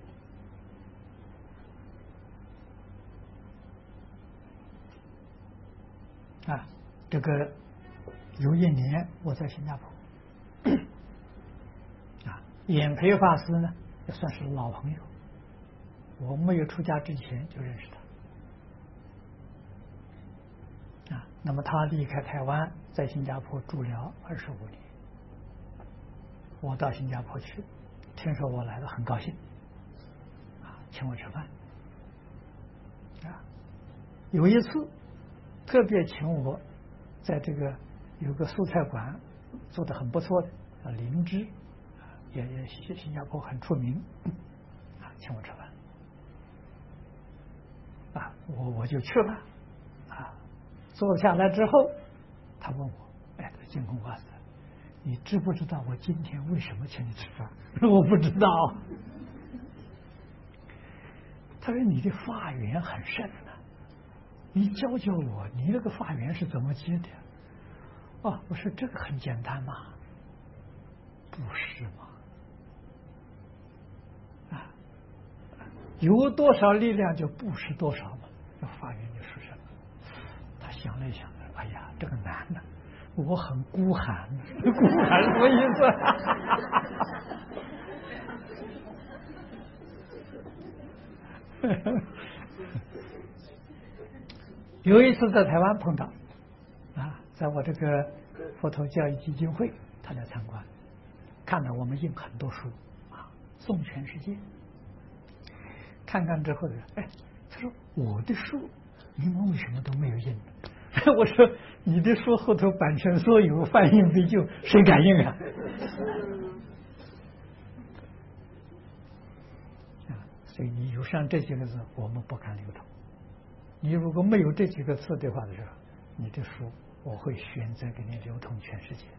生。啊，这个有一年我在新加坡，啊，演培法师呢。也算是老朋友，我没有出家之前就认识他啊。那么他离开台湾，在新加坡住了二十五年。我到新加坡去，听说我来了，很高兴啊，请我吃饭啊。有一次特别请我在这个有个素菜馆做的很不错的啊，灵芝。也也新新加坡很出名啊，请我吃饭啊，我我就去了啊。坐下来之后，他问我：“哎，净空法师，你知不知道我今天为什么请你吃饭？”我不知道。他说：“你的法缘很深啊，你教教我，你那个法缘是怎么接的？”啊，我说这个很简单嘛，不是吗？有多少力量就布施多少嘛，这法缘就出生了。他想了一想，哎呀，这个难呢，我很孤寒，孤寒什么意思？有一次在台湾碰到，啊，在我这个佛陀教育基金会，他来参观，看到我们印很多书啊，送全世界。看看之后呢，哎，他说我的书你们为什么都没有印？我说你的书后头版权所有，翻印必究，谁敢印啊？啊，所以你有上这几个字，我们不敢流通。你如果没有这几个字的话的时候，你的书我会选择给你流通全世界。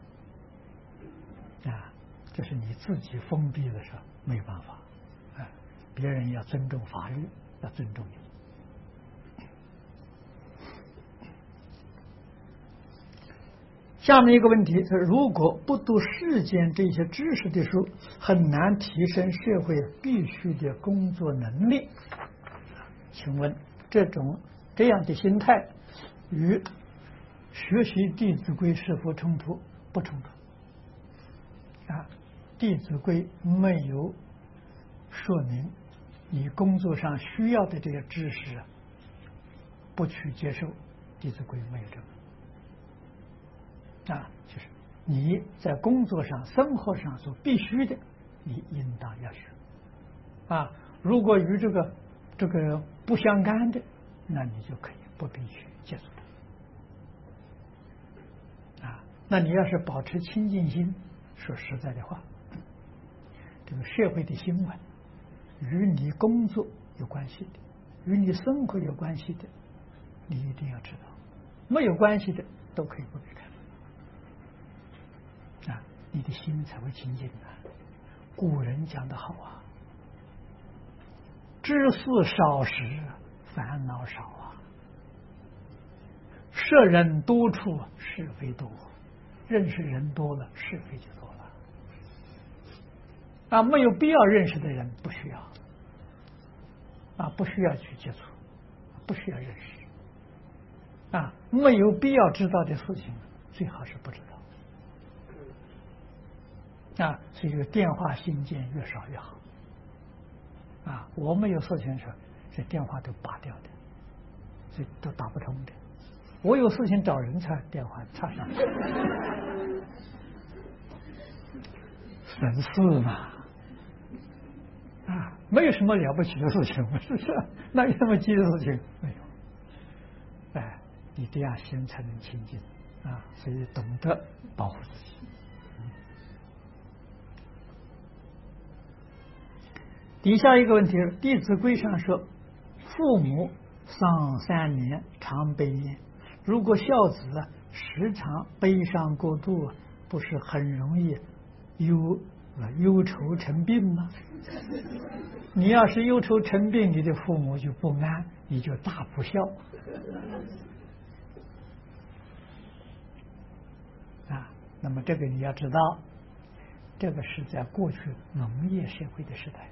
啊，这是你自己封闭的时候没有办法。啊，别人要尊重法律，要尊重你。下面一个问题是：如果不读世间这些知识的书，很难提升社会必须的工作能力。请问这种这样的心态与学习《弟子规》是否冲突？不冲突。啊，《弟子规》没有说明你工作上需要的这个知识不去接受，《弟子规》没有这个。啊，就是你在工作上、生活上所必须的，你应当要学。啊，如果与这个这个不相干的，那你就可以不必去接触它。啊，那你要是保持清净心，说实在的话，这个社会的新闻与你工作有关系的，与你生活有关系的，你一定要知道；没有关系的，都可以不必看。啊，你的心才会清净啊！古人讲得好啊，知事少时烦恼少啊，识人多处是非多，认识人多了，是非就多了。啊，没有必要认识的人不需要，啊，不需要去接触，不需要认识。啊，没有必要知道的事情，最好是不知道。啊，所以这个电话信件越少越好。啊，我们有事情的时候，这电话都拔掉的，所以都打不通的。我有事情找人才电话插上去，省事嘛。啊，没有什么了不起的事情，是不是？哪有那么急的事情？没有。哎，你这样心才能清净啊，所以懂得保护自己。底下一个问题是，《弟子规》上说，父母丧三年，常悲咽。如果孝子时常悲伤过度，不是很容易忧忧愁成病吗？你要是忧愁成病，你的父母就不安，你就大不孝。啊，那么这个你要知道，这个是在过去农业社会的时代。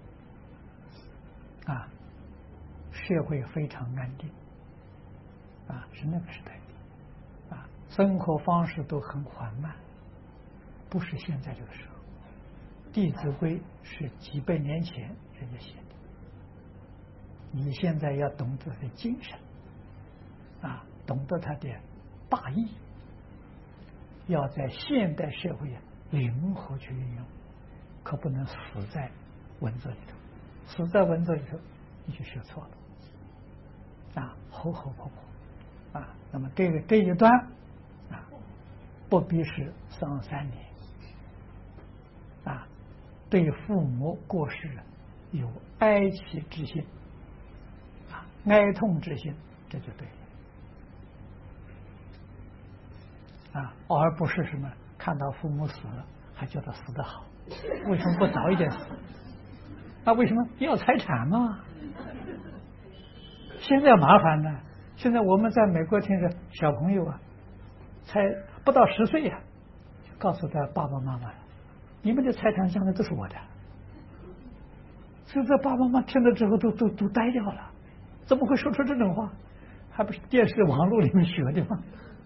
啊，社会非常安定，啊，是那个时代，啊，生活方式都很缓慢，不是现在这个时候。《弟子规》是几百年前人家写的，你现在要懂得它的精神，啊，懂得它的大义，要在现代社会灵活去运用，可不能死在文字里头。死在文字里头，你就学错了，啊，吼吼婆婆，啊，那么这个这一段啊，不必是丧三年，啊，对父母过世有哀戚之心，啊，哀痛之心，这就对了，啊，而不是什么看到父母死了还觉得死得好，为什么不早一点死？那为什么要财产嘛？现在麻烦了，现在我们在美国听着小朋友啊，才不到十岁呀、啊，告诉他爸爸妈妈，你们的财产将来都是我的。所以这爸爸妈妈听了之后都都都呆掉了，怎么会说出这种话？还不是电视网络里面学的吗？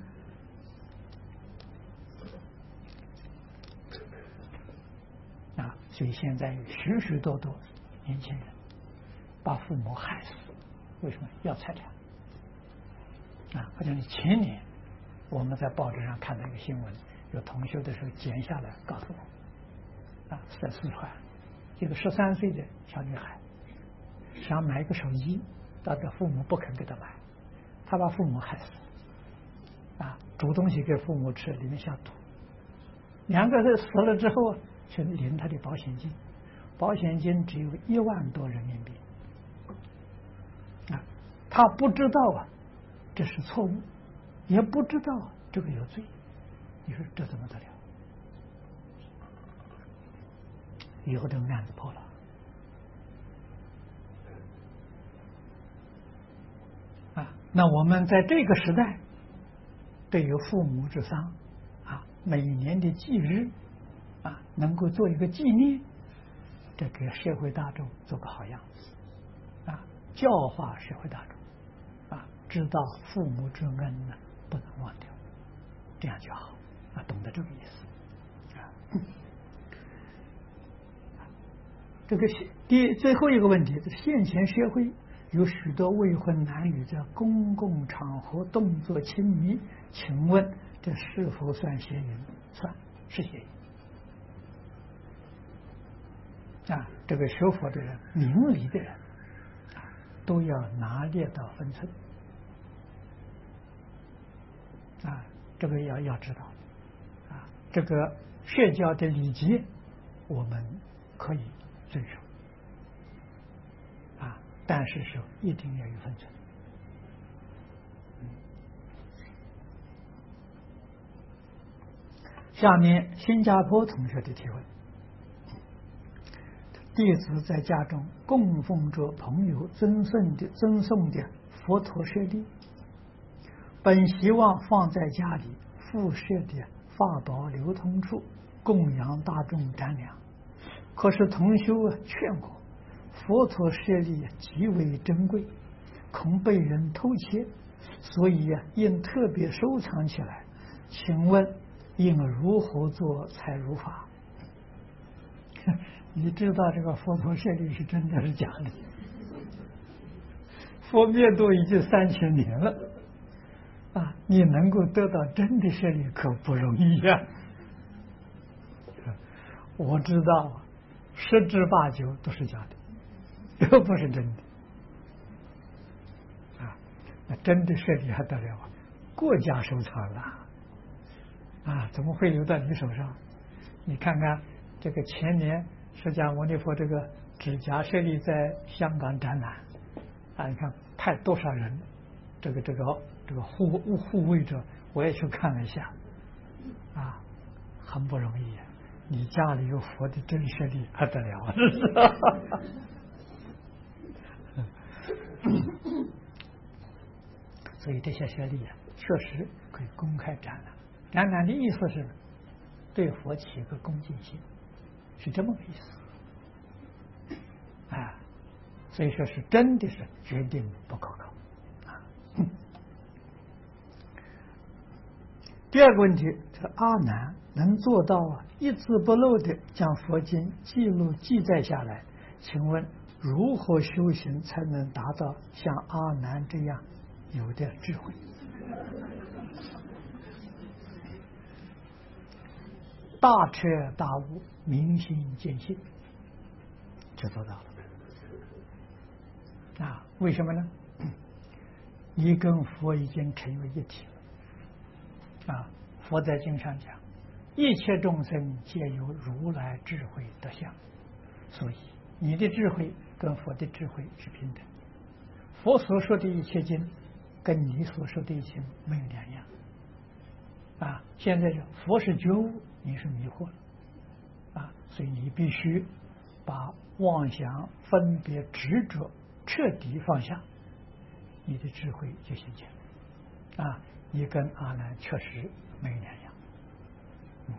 啊，所以现在有许许多多年轻人把父母害死，为什么要财产？啊，或者你前年我们在报纸上看到一个新闻，有同修的时候剪下来告诉我，啊，在四川，一个十三岁的小女孩想买一个手机，但是父母不肯给她买，她把父母害死，啊，煮东西给父母吃，里面下毒，两个人死了之后去领他的保险金，保险金只有一万多人民币，啊，他不知道啊，这是错误，也不知道这个有罪，你说这怎么得了？以后这个案子破了。啊，那我们在这个时代，对于父母之丧，啊，每年的忌日，啊，能够做一个纪念，这给社会大众做个好样子，啊，教化社会大众，啊，知道父母之恩呢不能忘掉，这样就好，啊，懂得这个意思，啊，这个第最后一个问题，现前社会有许多未婚男女在公共场合动作亲密，请问这是否算邪淫？算，是邪淫。啊，这个学佛的人、明理的人，啊，都要拿捏到分寸。啊，这个要要知道。啊，这个社交的礼节，我们可以遵守。啊，但是说一定要有分寸。下面新加坡同学的提问：弟子在家中供奉着朋友赠送的赠送的佛陀舍利，本希望放在家里附设的法宝流通处供养大众瞻仰，可是同修劝过，佛陀舍利极为珍贵，恐被人偷窃，所以啊，应特别收藏起来。请问应如何做才如法？你知道这个佛陀舍利是真的是假的？佛灭度已经三千年了啊！你能够得到真的舍利可不容易呀、啊！我知道十之八九都是假的，都不是真的啊！那真的舍利还得了啊？国家收藏了啊！怎么会流到你手上？你看看这个前年释迦牟尼佛这个指甲舍利在香港展览啊，你看派多少人，这个这个这个护护卫者，我也去看了一下，啊，很不容易。你家里有佛的真舍利还得了？所以这些舍利啊，确实可以公开展览。展览的意思是对佛起一个恭敬心，是这么个意思啊。所以说是真的是决定不可靠啊。第二个问题，这阿难能做到啊一字不漏的将佛经记录记载下来，请问如何修行才能达到像阿难这样有的智慧？大彻大悟，明心见性，就做到了啊！为什么呢？你跟佛已经成为一体了啊！佛在经上讲，一切众生皆有如来智慧德相，所以你的智慧跟佛的智慧是平等。佛所说的一切经，跟你所说的一切没有两样啊！现在佛是觉悟，你是迷惑了啊！所以你必须把妄想、分别、执着彻底放下，你的智慧就显现了啊！你跟阿难确实没有两样。嗯、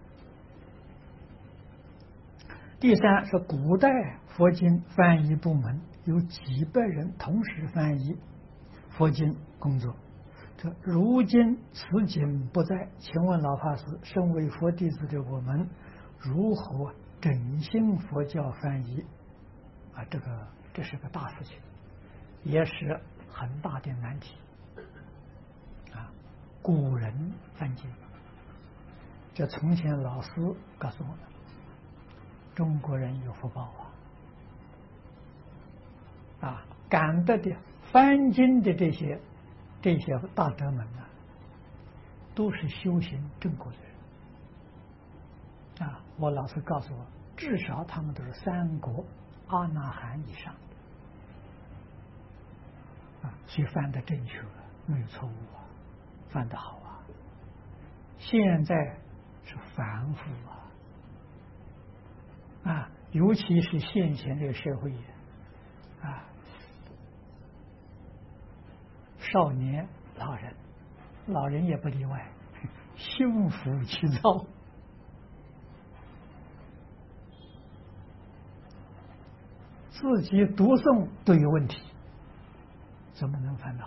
第三是古代佛经翻译部门有几百人同时翻译佛经工作。这如今此经不在，请问老法师，身为佛弟子的我们如何振兴佛教翻译啊？这个这是个大事情，也是很大的难题啊！ 古人翻经。这从前老师告诉我们，中国人有福报啊！啊，赶得的翻经的这些这些大德们呢，都是修行正果的人啊！我老师告诉我，至少他们都是三国阿那含以上的啊，所以翻得正确，没有错误啊，翻得好啊！现在是反复啊，啊，尤其是现前这个社会啊，少年、老人，老人也不例外，心浮气躁，自己读诵都有问题，怎么能烦恼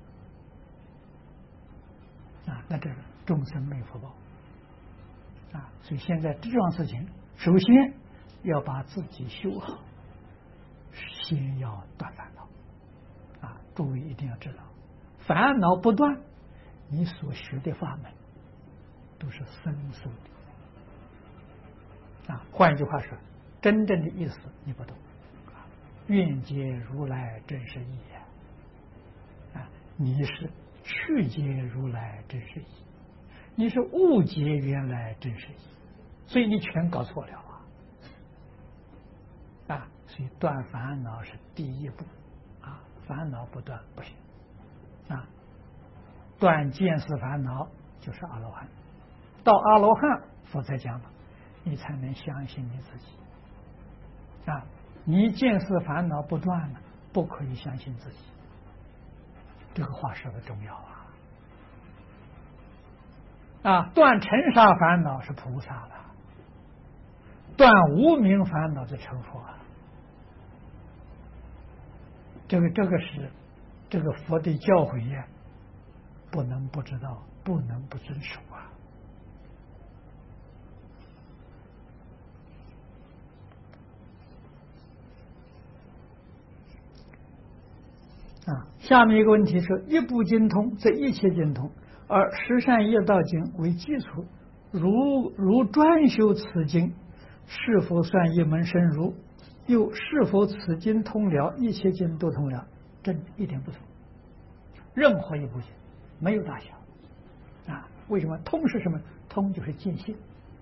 啊？那这个众生没福报啊！所以现在这桩事情，首先要把自己修好，先要断烦恼啊！诸位一定要知道，烦恼不断，你所学的法门都是生疏的啊！换一句话说，真正的意思你不懂啊！愿解如来真实义啊！你是去解如来真实义，你是误解原来真实义，所以你全搞错了啊！啊，所以断烦恼是第一步啊！烦恼不断不行啊！断见思烦恼就是阿罗汉，到阿罗汉佛才讲了，你才能相信你自己啊！你见思烦恼不断了，不可以相信自己。这个话说的重要啊！啊，断尘沙烦恼是菩萨了，断无明烦恼是成佛啊！这个这个是这个佛的教诲呀，不能不知道，不能不遵守啊！啊，下面一个问题是：一部精通则一切精通，而十善业道经为基础，如如专修此经，是否算一门深入？又是否此经通了，一切经都通了？真一点不错，任何一部经没有大小啊！为什么？通是什么？通就是见性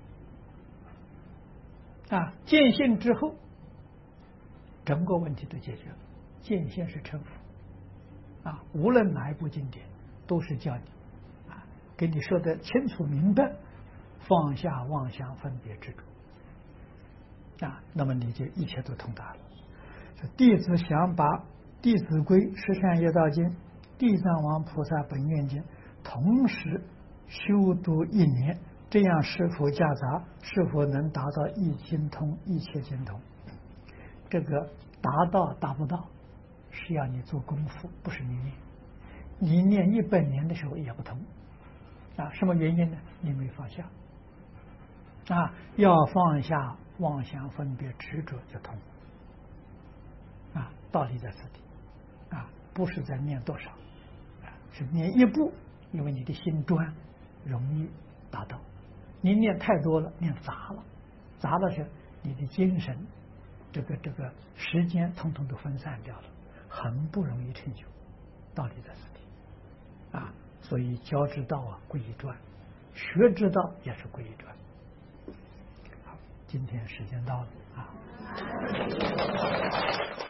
啊！见性之后，整个问题都解决了。见性是成佛啊！无论哪一部经典，都是叫你啊，给你说的清楚明白，放下妄想分别执着啊，那么你就一切都通达了。弟子想把《弟子规》《十善业道经》《地藏王菩萨本愿经》同时修读一年，这样是否夹杂？是否能达到一经通、一切经通？这个达到达不到，是要你做功夫，不是你念。你念一百年的时候也不通啊！什么原因呢？你没放下啊！要放下妄想分别执着就通啊！道理在此地啊，不是在念多少啊，是念一步，因为你的心专，容易达到。你念太多了，念杂了，杂了是你的精神，这个这个时间，统统都分散掉了，很不容易成就。道理在此地啊，所以教之道啊，归于专；学之道也是归于专。好，今天时间到了啊。